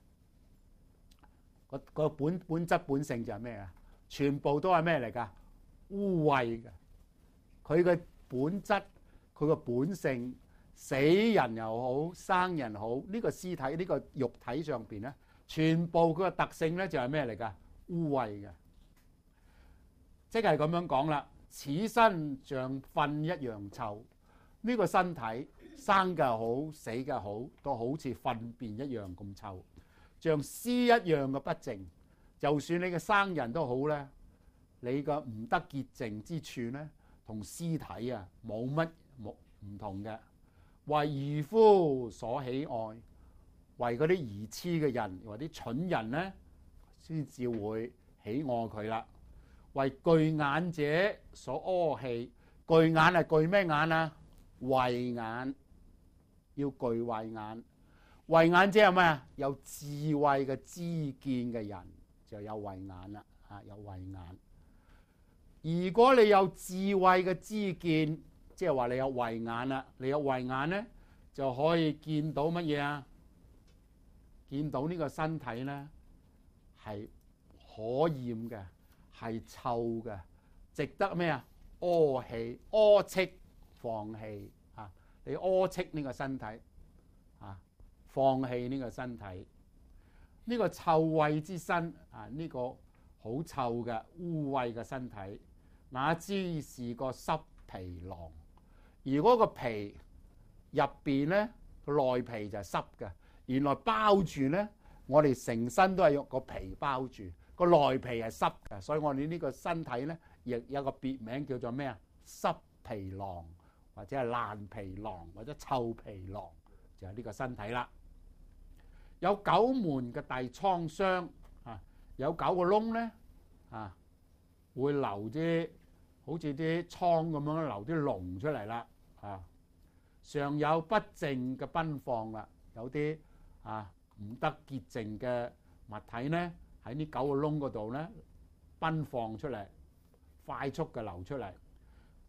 A: 個本質本性就係咩啊？全部都係咩嚟㗎？污穢嘅。佢嘅本質，佢個本性，死人又好，生人好，呢個屍體呢個肉體上邊咧，全部佢個特性咧就係咩嚟㗎？污穢嘅。即係咁樣講啦，此身像糞一樣臭。呢個身體。生嘅好，死嘅好，都好似糞便一樣咁臭，像屍一樣嘅不淨。就算你嘅生人都好咧，你個唔得潔淨之處咧，同屍體啊冇乜唔同嘅。為愚夫所喜愛，為嗰啲愚痴嘅人或啲蠢人咧，先至會喜愛佢啦。為巨眼者所阿棄，巨眼係巨咩眼啊？慧眼。要具慧眼，慧眼即係咩啊？有智慧嘅知見嘅人就有慧眼啦，啊有慧眼。如果你有智慧嘅知見，即係話你有慧眼啦，你有慧眼咧就可以見到乜嘢啊？見到呢個身體咧係可厭嘅，係臭嘅，值得咩啊？阿棄、阿斥、放棄。你屙斥呢個身體啊，放棄呢個身體，呢個臭穢之身啊，呢個好臭嘅污穢嘅身體，那知是個濕皮囊。而嗰個皮入邊咧，個內皮就係濕嘅，原來包住咧，我哋成身都係用個皮包住，個內皮係濕嘅，所以我哋呢個身體咧，亦有個別名叫做咩啊？濕皮囊。或者係爛皮囊，或者臭皮囊，就係呢個身體啦。有九門嘅大瘡傷啊，有九個窿咧啊，會流啲好似啲瘡咁樣流啲膿出嚟啦啊。上有不淨嘅奔放啦，有啲啊唔得潔淨嘅物體咧喺呢九個窿嗰度咧奔放出嚟，快速嘅流出嚟。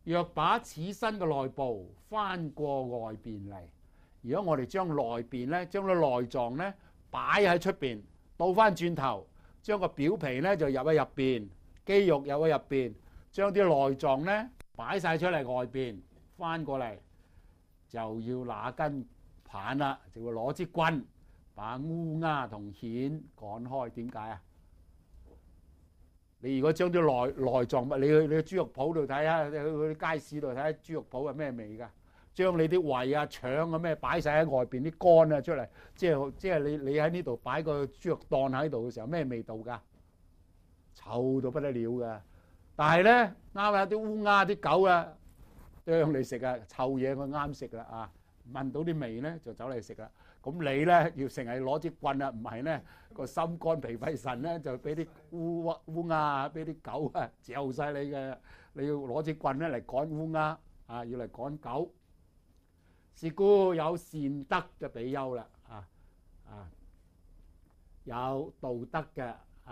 A: 若把此身嘅內部翻過外邊嚟，如果我哋將內邊咧，將啲內臟咧擺喺出邊，倒翻轉頭，將個表皮咧就入喺入邊，肌肉入喺入邊，將啲內臟咧擺晒出嚟外邊，翻過嚟就要拿根棒啦，就會攞支棍把烏鴉同蜆趕開。點解啊？你如果將啲內臟物，你去豬肉鋪度睇下，你去街市度睇下豬肉鋪係咩味㗎？將你啲胃啊、腸啊咩擺晒喺外邊啲肝啊出嚟，即係你喺呢度擺個豬肉檔喺度嘅時候，咩味道㗎？臭到不得了㗎！但係咧啱啊，啲烏鴉啲狗啊，啄你食啊，臭嘢佢啱食啦啊！聞到啲味咧就走嚟食啦。咁你咧要成日攞支棍啊，唔係咧個心肝脾肺腎咧就俾啲烏鴉啊，俾啲狗啊嚼晒你嘅。你要攞支棍咧嚟趕烏鴉啊，要嚟趕狗。是故有善德嘅比丘啦，有道德嘅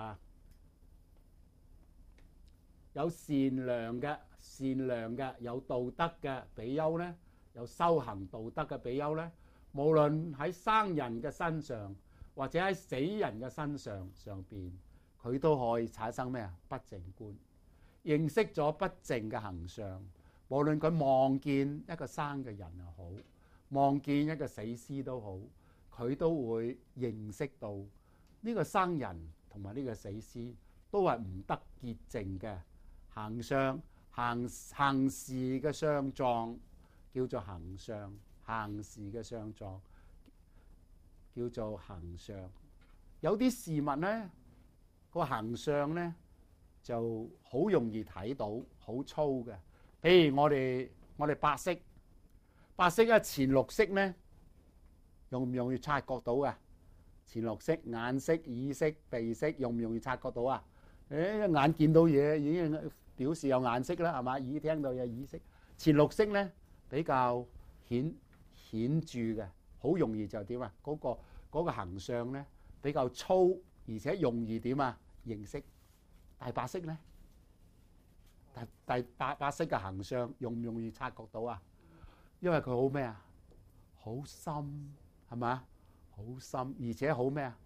A: 有善良嘅有道德嘅比丘咧，有修行道德嘅比丘咧，無論喺生人嘅身上或者喺死人嘅身上邊，佢都可以產生咩啊？不淨觀，認識咗不淨嘅行相。無論佢望見一個生嘅人又好，望見一個死屍都好，佢都會認識到呢個生人同埋呢個死屍都係唔得潔淨嘅行相，行事嘅相狀叫做行相，行事嘅相狀叫做行相。有啲事物咧個行相咧就好容易睇到，好粗嘅。譬如我哋白色啊，前綠色咧容唔容易察覺到㗎？前綠色眼色、耳色、鼻色容唔容易察覺到啊？眼見到嘢已經表示有眼色啦，係嘛？耳聽到有耳色。前綠色咧比較顯著嘅，好容易就點啊？嗰個行相咧比較粗，而且容易點啊？認識。大白色咧，白色嘅行相容唔容易察覺到啊？因為佢好咩啊？好深，係嘛？好深，而且好咩啊？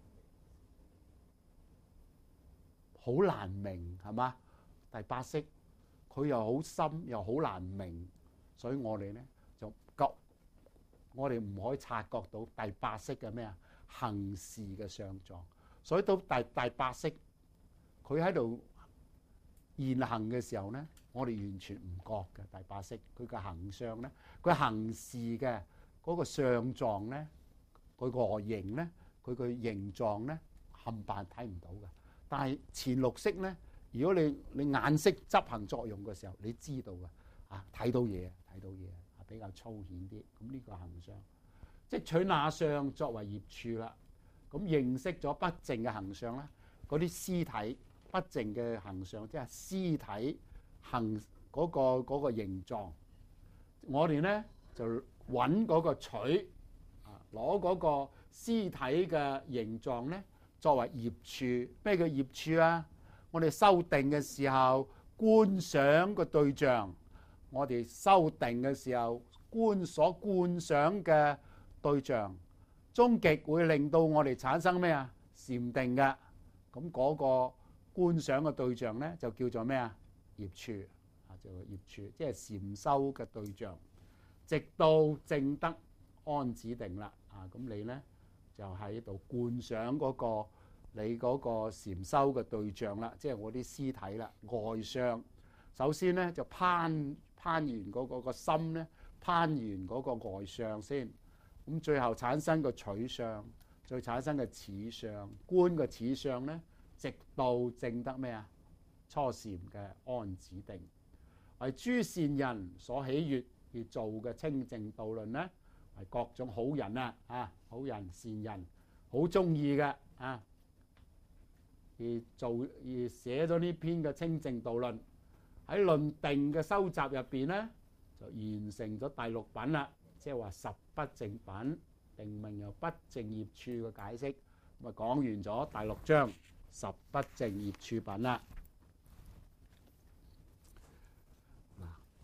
A: 好難明，係嘛？第八色佢又好深又好難明，所以我哋咧就急，我哋唔可以察覺到第八色嘅咩啊？行事嘅相狀。所以到第八色佢喺度現行嘅時候咧，我哋完全唔覺嘅。第八色佢嘅行相咧，佢行事嘅嗰個相狀咧，佢個外形咧，佢個形狀咧，冚唪唥睇唔到嘅。但係前綠色咧，如果你眼色執行作用嘅時候，你知道嘅睇到嘢比較粗顯啲。咁呢個行相即取那相作為業處啦。咁認識咗不淨嘅行相咧，嗰啲屍體不淨嘅行相，即係屍體行嗰個形狀，我哋咧就揾嗰個取攞嗰個屍體嘅形狀咧作為業處。咩叫業處啊？我哋修定嘅時候觀想個對象，我哋修定嘅時候所觀想嘅對象，終極會令到我哋產生咩啊？禪定嘅。咁嗰個觀想嘅對象咧就叫做咩啊？業處叫做業處，即係禪修嘅對象，直到正得安止定啦。咁你咧就喺度觀想嗰個你嗰個禪修嘅對象啦，即係我啲屍體啦，外相。首先咧就攀完嗰個心咧，攀完嗰個外相先，咁最後產生個取相，再產生個此相，觀個此相咧，直到正得咩啊？初禪嘅安止定，為諸善人所喜悅而做嘅清淨道論咧，係各種好人好人善人好中意嘅而寫咗呢篇嘅清淨道論。喺論定嘅收集入邊咧，就完成咗第六品啦，即係話十不淨品，定名由不淨業處嘅解釋。咁啊講完咗第六章十不淨業處品啦。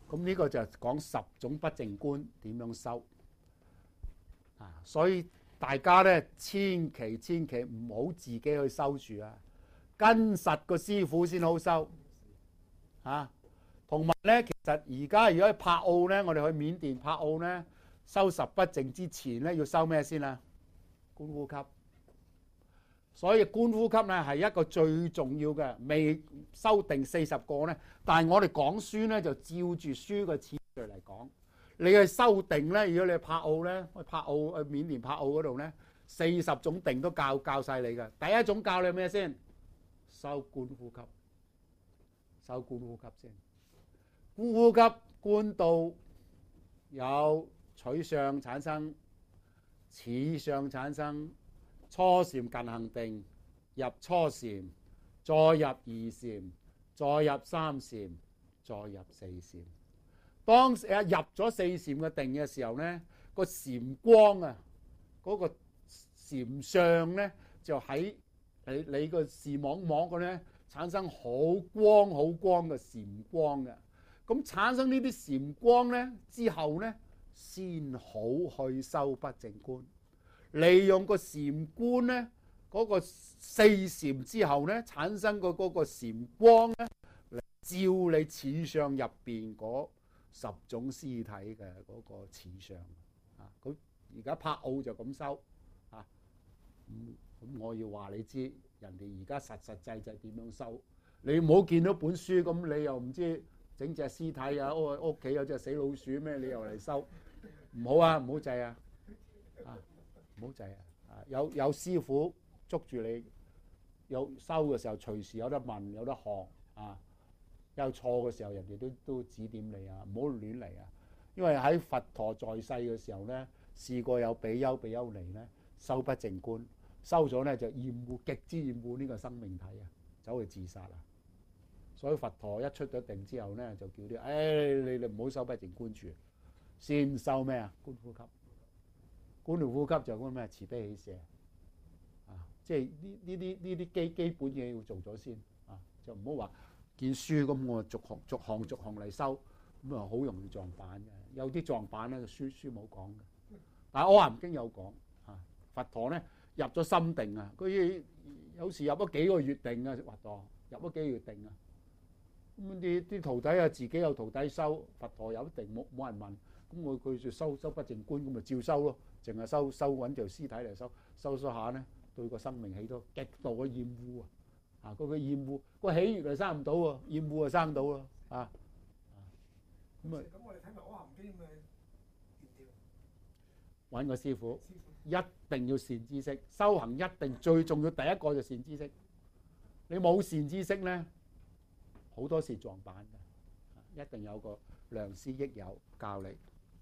A: 咁呢個就係講10種不淨觀點樣修啊！所以大家咧千祈唔好自己去修住啊，跟實個師傅先好修啊！同埋咧，其實而家如果去帕奧咧，我哋去緬甸帕奧咧，修10不淨之前咧，要修咩先啊？觀呼吸。所以觀呼吸咧係一個最重要嘅，未修定40個咧。但係我哋講書咧就照住書嘅次序嚟講。你去修定咧，如果你去帕奧咧，去緬甸帕奧嗰度咧，40種定都教晒你嘅。第一種教你咩先？修觀呼吸，修觀呼吸先。觀呼吸觀到有取相產生，此相產生。初禪近行定，入初禪，再入2禪，再入3禪，再入4禪。當入咗4禪嘅定嘅時候咧，個禪光啊，嗰個禪相咧就喺你個視網嘅咧產生好光嘅禪光嘅。咁產生呢啲禪光咧之後咧，先好去修不淨觀。利用個禪觀咧，嗰個4禪之後咧，產生個嗰個禪光咧，嚟照你此相入邊嗰10種屍體嘅嗰個此相啊。咁而家帕奧就咁修啊。咁我要話你知，人哋而家實際點樣修。你唔好見到本書咁，你又唔知整隻屍體啊，屋企有隻死老鼠咩？你又嚟修，唔好啊，唔好制啊，唔好制啊！有師傅捉住你，有收嘅時候隨時有得問，有得學啊！有錯嘅時候，人哋都指點你啊！唔好亂嚟啊！因為喺佛陀在世嘅時候咧，試過有比丘尼咧修不淨觀，修咗咧就極之厭惡呢個生命體啊，走去自殺啊！所以佛陀一出咗定之後咧，就叫啲你哋唔好修不淨觀住，先修咩啊？觀呼吸。觀呼吸就講咩？慈悲喜捨啊！即係呢啲基本嘢要做咗先啊！就唔好話見書咁，我逐行嚟修，咁啊好容易撞板嘅。有啲撞板咧，書冇講嘅。但係《阿含經》有講啊，佛陀咧入咗心定啊，佢有時入咗幾個月定啊，佛陀入咗幾個月定啊。咁啲徒弟啊，自己有徒弟修，佛陀有定冇人問，咁佢就修不淨觀，咁咪照修咯。淨係收揾條屍體嚟收下咧，對個生命起到極度嘅厭惡啊！啊，個厭惡個喜悅就生唔到喎，厭惡就生到咯啊！咁
B: 我哋睇埋《阿含經》咪掂掂。
A: 揾個師傅，一定要善知識，修行一定最重要第一個就善知識。你冇善知識咧，好多時撞板嘅，一定有個良師益友教你。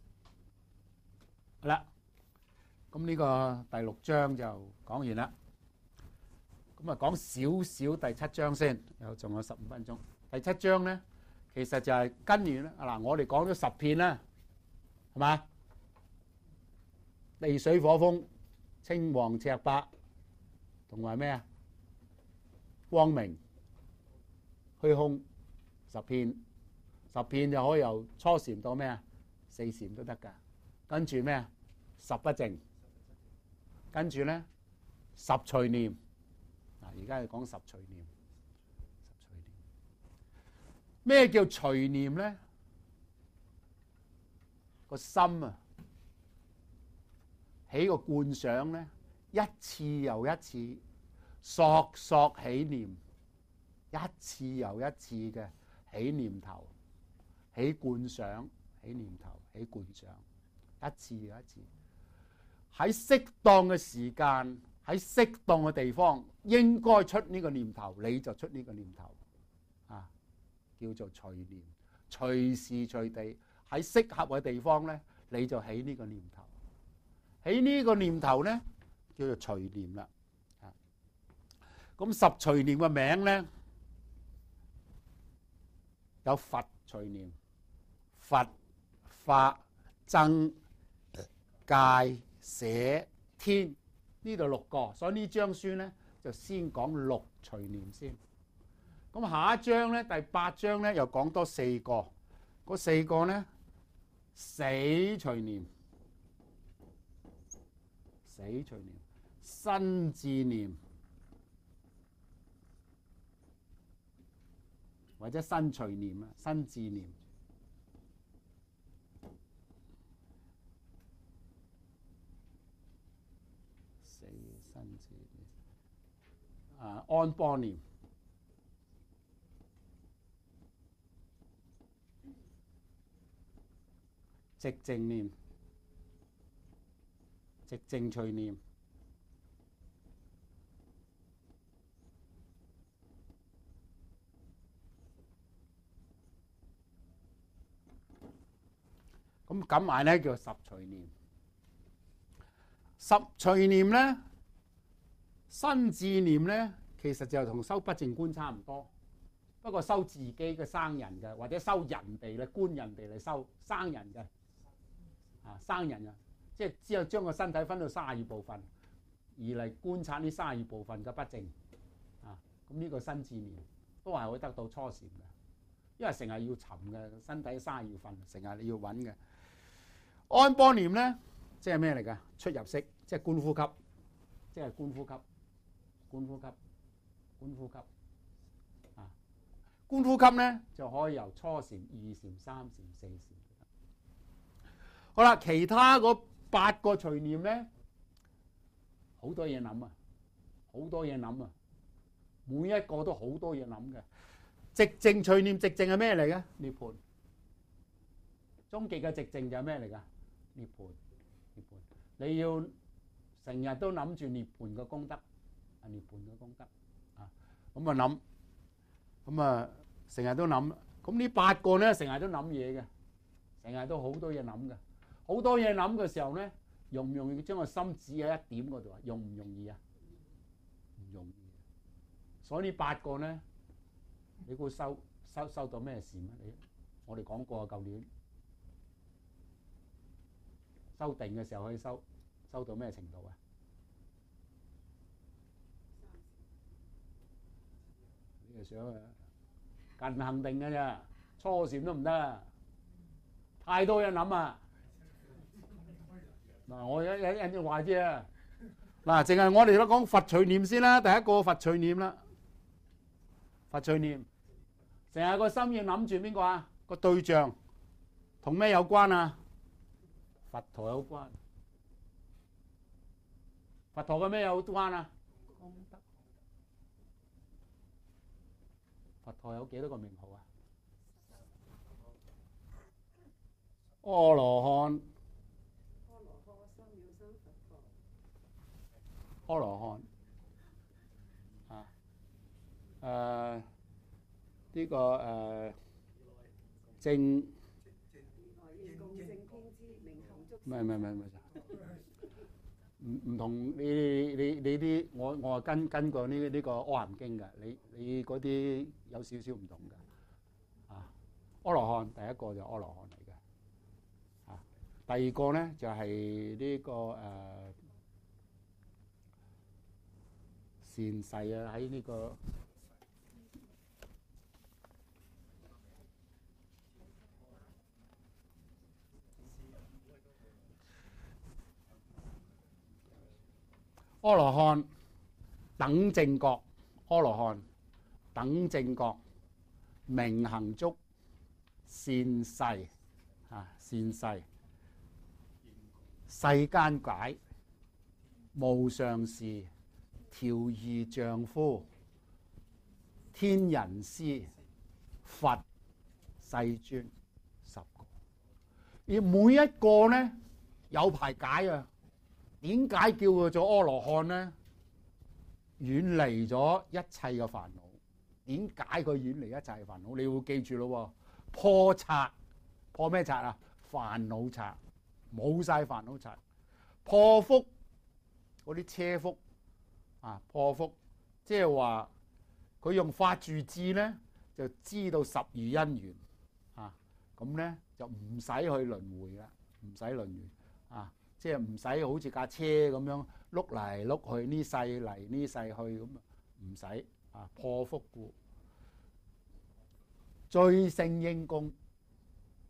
A: 好啦。咁呢個第6章就講完啦。咁啊，講少第7章先，仲有15分鐘。第7章咧，其實就係跟完啦。嗱，我哋講咗10片啦，係嘛？地水火風、青黃赤白，同埋咩啊？光明、虛空10片，10片就可以由初禪到咩啊？4禪都得㗎。跟住咩啊？10不淨。跟住咧10隨念，嗱而家係講10隨念。咩叫隨念咧？個心啊，起個觀想咧，一次又一次，索起念，一次又一次嘅起念頭，起觀想，起念頭，起觀想，一次又一次。喺適當嘅時間，喺適當嘅地方，應該出呢個念頭，你就出呢個念頭，啊，叫做隨念。隨時隨地喺適合嘅地方咧，你就起呢個念頭。起呢個念頭咧，叫做隨念啦。啊，咁10隨念嘅名咧，有佛隨念、佛、法、僧、戒、捨、天，呢度6個，所以呢張書咧就先講6隨念先。咁下一章咧，第8章咧又講多4個， 嗰4個呢，死隨念、死隨念、生自念或者生隨念啊，生自念。死生自念安邦念。寂靜念、寂靜隨念、咁緊埋咧叫十隨念。十隨念咧，生自念咧，其實就同修不淨觀差唔多，不過修自己嘅生人嘅，或者修人哋咧，觀人哋嚟修生人嘅。生人啊，即係只有將個身體分到32部分，而嚟觀察呢32部分嘅不淨啊。咁呢個生自念都係會得到初禪嘅，因為成日要尋嘅身體32部分，成日你要揾嘅。安邦念咧，即係咩嚟㗎？出入息，即係觀呼吸，即係觀呼吸，觀呼吸，觀呼吸啊。觀呼吸咧就可以由初禪、2禪、3禪、4禪。好啦，其他嗰8個隨念咧，好多嘢諗啊，好多嘢諗啊，每一個都好多嘢諗嘅。寂靜隨念，寂靜係咩嚟嘅？涅槃。終極嘅寂靜就係咩嚟㗎？涅槃。涅槃。你要成日都諗住涅槃嘅功德，涅槃嘅功德啊，咁啊諗，咁啊成日都諗。咁呢8個咧，成日都諗嘢嘅，成日都好多嘢諗嘅。好多嘢諗嘅時候咧，容唔容易將個心指喺一點嗰度啊？容唔容易啊？唔容易。所以呢8個咧，你估收到咩事咩？我哋講過啊，舊年修定嘅時候可以收到咩程度啊？呢個想啊，近行定嘅啫，初禪都唔得啊，太多嘢諗啊！嗱，我有啲話啫。嗱，淨係我哋都講佛隨念先啦。第一個佛隨念啦，佛隨念，成日個心要諗住邊個啊？個對象同咩有關啊？佛陀有關。佛陀嘅咩有關啊？功德。佛陀有幾多個名號啊？阿羅漢。阿羅漢啊，呢個正，唔係，唔同你啲，我係跟過呢個《阿含經》嘅，你嗰啲有少少唔同嘅啊。阿羅漢第一個就阿羅漢嚟嘅啊，第二個咧就係呢個善逝啊，喺呢個阿羅漢等正覺，阿羅漢等正覺，明行足，善逝啊，善逝，世間解，無上士，調御丈夫，天人師，佛世尊，10個。而每一個咧有排解啊。點解叫佢做阿羅漢咧？遠離咗一切嘅煩惱。點解佢遠離一切嘅煩惱？你要記住咯，破賊，破咩賊啊？煩惱賊，冇晒煩惱賊。破福嗰啲車福啊，破福即係話佢用法住智咧，就知道十餘因緣啊，咁咧就唔使去輪迴啦，唔使輪迴啊。即係唔使好似架車咁樣碌嚟碌去，呢世嚟呢世去咁啊，唔使啊。破福故，最勝應供，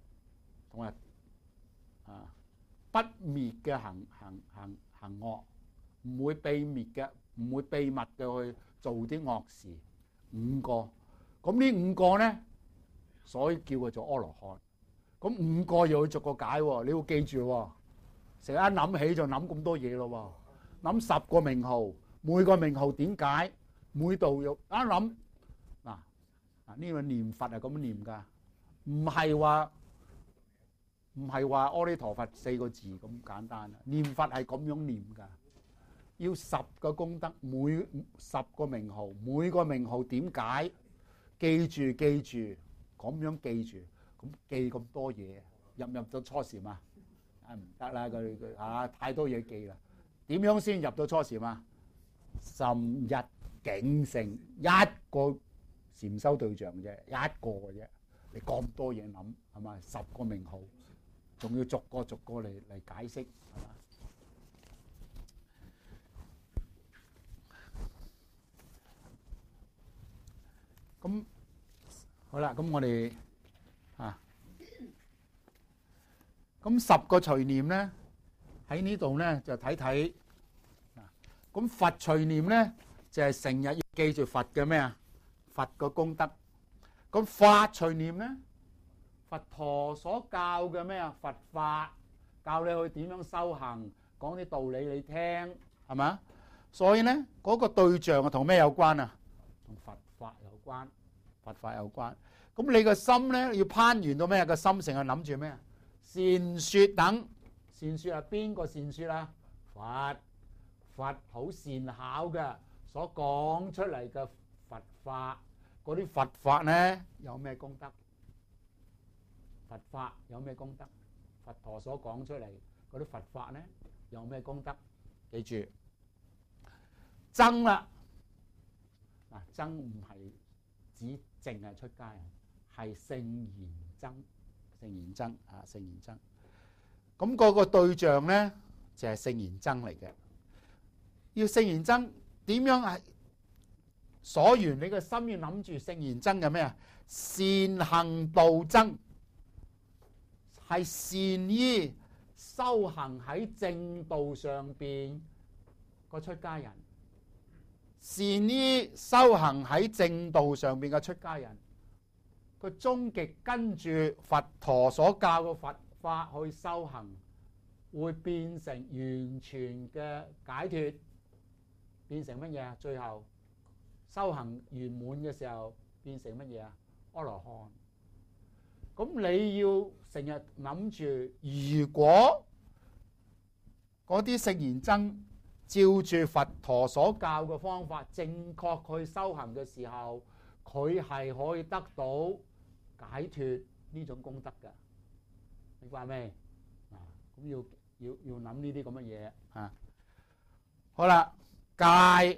A: 同埋不滅嘅行惡，唔會秘密嘅，唔會秘密嘅去做啲惡事。五個，咁呢五個咧，所以叫佢做阿羅漢。咁五個又要逐個解喎，你要記住喎。成日一諗起就諗咁多嘢咯喎，諗10個名號，每個名號點解？每度又一諗呢個念佛係咁樣念㗎，唔係話阿彌陀佛4個字咁簡單啊！念佛係咁樣念㗎，要10個功德，每10個名號，每個名號點解？記住，咁樣記住，咁記咁多嘢，入到初禪啊？唔得啦，佢太多嘢記啦。點樣先入到初禪啊？心一境性，一個禪修對象啫，一個嘅啫。你咁多嘢諗係嘛？10個名號，仲要逐個嚟解釋係嘛？咁好啦，咁我哋咁10個隨念咧喺呢度咧就睇睇。咁佛隨念咧就係成日要記住佛嘅咩啊？佛個功德。咁法隨念咧，佛陀所教嘅咩啊？佛法教你去點樣修行，講啲道理你聽，係嘛？所以咧嗰個對象啊同咩有關啊？同佛法有關，佛法有關。咁你個心咧要攀緣到咩？個心成日諗住咩啊？善説等，善説係邊個善説啊？佛好善巧嘅所講出嚟嘅佛法，嗰啲佛法咧有咩功德？佛法有咩功德？佛陀所講出嚟嗰啲佛法咧有咩功德？記住，僧啦，僧唔係指淨係出家人，係聖賢僧，聖賢僧啊，聖賢僧。咁嗰個對象咧就係聖賢僧嚟嘅。要聖賢僧點樣係所緣？你個心要諗住聖賢僧嘅咩啊？善行道僧，係善於修行喺正道上邊個出家人，善於修行喺正道上邊嘅出家人，佢終極跟住佛陀所教嘅佛法去修行，會變成完全嘅解脫。變成乜嘢啊？最後修行圓滿嘅時候，變成乜嘢啊？阿羅漢。咁你要成日諗住，如果嗰啲聖賢僧照住佛陀所教嘅方法，正確去修行嘅時候，佢係可以得到解脫呢種功德嘅。明白未？咁要諗呢啲咁嘅嘢啊。好啦。戒，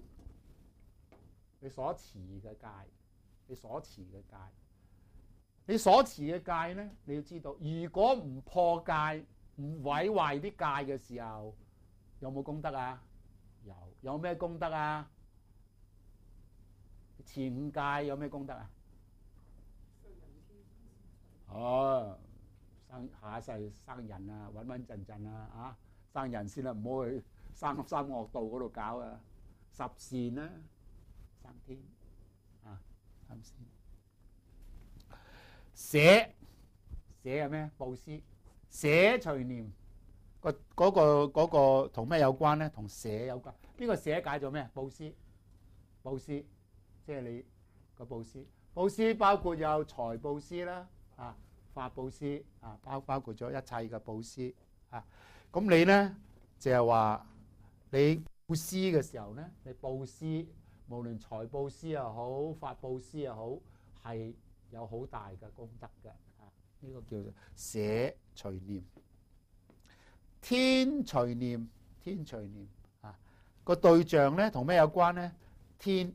A: 你所持嘅戒，你所持嘅戒，你所持嘅戒咧，你要知道，如果唔破戒，唔毀壞啲戒嘅時候，有冇功德啊？有咩功德啊？前5戒有咩功德啊？下一世生人啊，穩穩陣陣啊，生人先啦，唔好去三惡道嗰度搞啊！十善啦，生天三善。捨係咩？布施。捨隨念嗰個同咩有關咧？同捨有關。邊個捨解做咩？布施。布施即係你個布施。布施包括有財布施啦，法布施包括咗一切嘅布施啊。咁你咧就係話。你布施嘅時候咧，你布施無論財布施又好，法布施又好，係有好大嘅功德嘅。呢個叫做捨隨念。天隨念，天隨念個對象咧同咩有關咧？天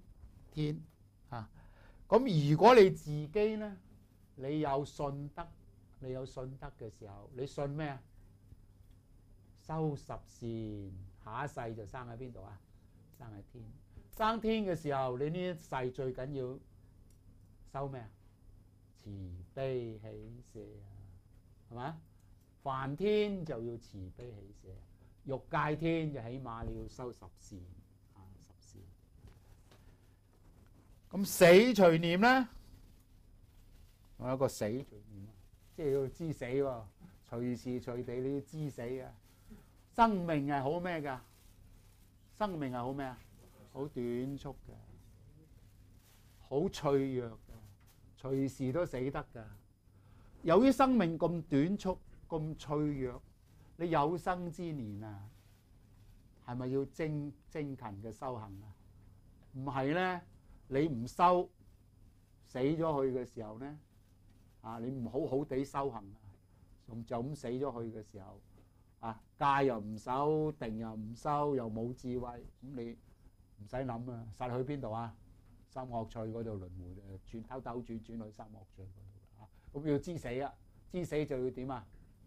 A: 咁如果你自己咧，你有信德嘅時候，你信咩啊？修十善，下一世就生喺邊度啊？生喺天。生天嘅時候，你呢一世最緊要修咩啊？慈悲喜捨啊！
C: 係嘛？梵天就要慈悲喜捨，欲界天就起碼你要修十善啊，十善。
A: 咁死隨念咧，仲有一個死隨念，
C: 即係要知死喎，隨時隨地你要知死啊！生命係好咩㗎？生命係好咩啊？好短促嘅，好脆弱嘅，隨時都死得㗎。由於生命咁短促、咁脆弱，你有生之年啊，係咪要精勤嘅修行啊？唔係咧，你唔修，死咗去嘅時候咧，啊，你唔好好地修行啊，就咁死咗去嘅時候，啊，戒又唔守，定又唔修，又冇智慧，咁你唔使諗啊，殺去邊度啊？三惡趣嗰度輪迴，轉兜兜轉轉去三惡趣嗰度啊！咁要知死啊，知死就要點啊？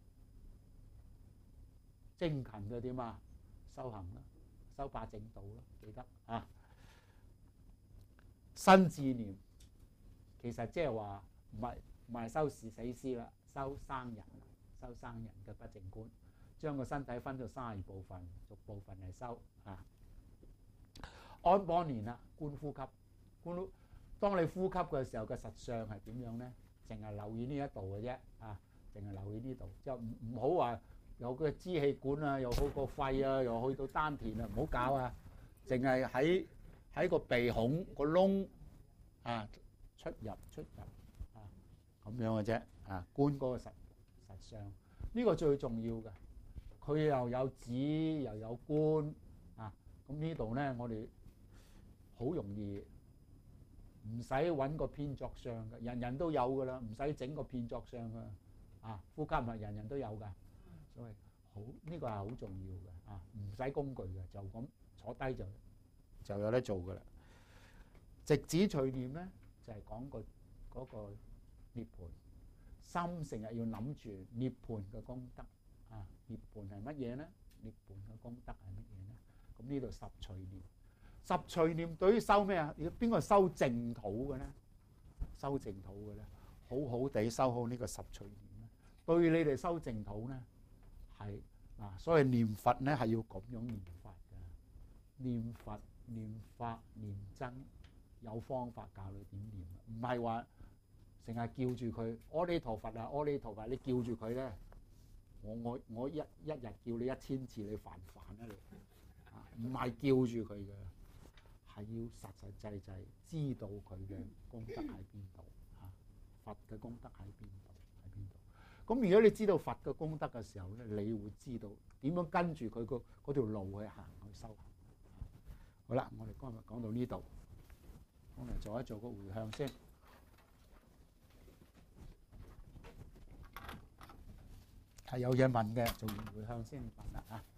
C: 精勤嘅點啊？修行啦，修八正道啦，記得啊！身智念其實即係話唔係修死屍啦，修生人，修生人嘅不淨觀，將個身體分咗32部分，逐部分嚟修啊！安邦年啦，觀呼吸。當你呼吸嘅時候嘅實相係點樣咧？淨係留意呢一度嘅啫，啊，淨係留意呢度，就唔好話有個支氣管啊，又好個肺啊，又去到丹田啊，唔好搞啊！淨係喺個鼻孔個窿啊出入啊咁樣嘅啫，啊觀嗰個實相，呢個最重要嘅。佢又有指又有觀啊，咁呢度咧我哋好容易。唔使揾個編作相嘅，人人都有噶啦，唔使整個編作相嘅。啊，呼吸咪人人都有噶，所以好呢個係好重要嘅。啊，唔使工具嘅，就咁坐低就有得做噶啦。直指隨念咧，就係講嗰個涅槃，心成日要諗住涅槃嘅功德。啊，涅槃係乜嘢咧？涅槃嘅功德係乜嘢咧？咁呢度十隨念。十隨念對於修咩啊？要邊個修淨土嘅咧？修淨土嘅咧，好好地修好呢個十隨念咧。對於你哋修淨土咧，係嗱，所謂念佛咧係要咁樣念法嘅。念佛、念法、念僧，有方法教你點念，唔係話成日叫住佢阿彌陀佛啊，阿彌陀佛，你叫住佢咧，我一日叫你1000次，你煩唔煩啊你？啊，唔係叫住佢嘅。係要實實際際知道佢嘅功德喺邊度嚇，佛嘅功德喺邊度喺邊度。咁如果你知道佛嘅功德嘅時候咧，你會知道點樣跟住佢嗰條路去行去修行。好啦，我哋今日講到呢度，我哋做一做個回向先。係有嘢問嘅，做完回向先問啦嚇。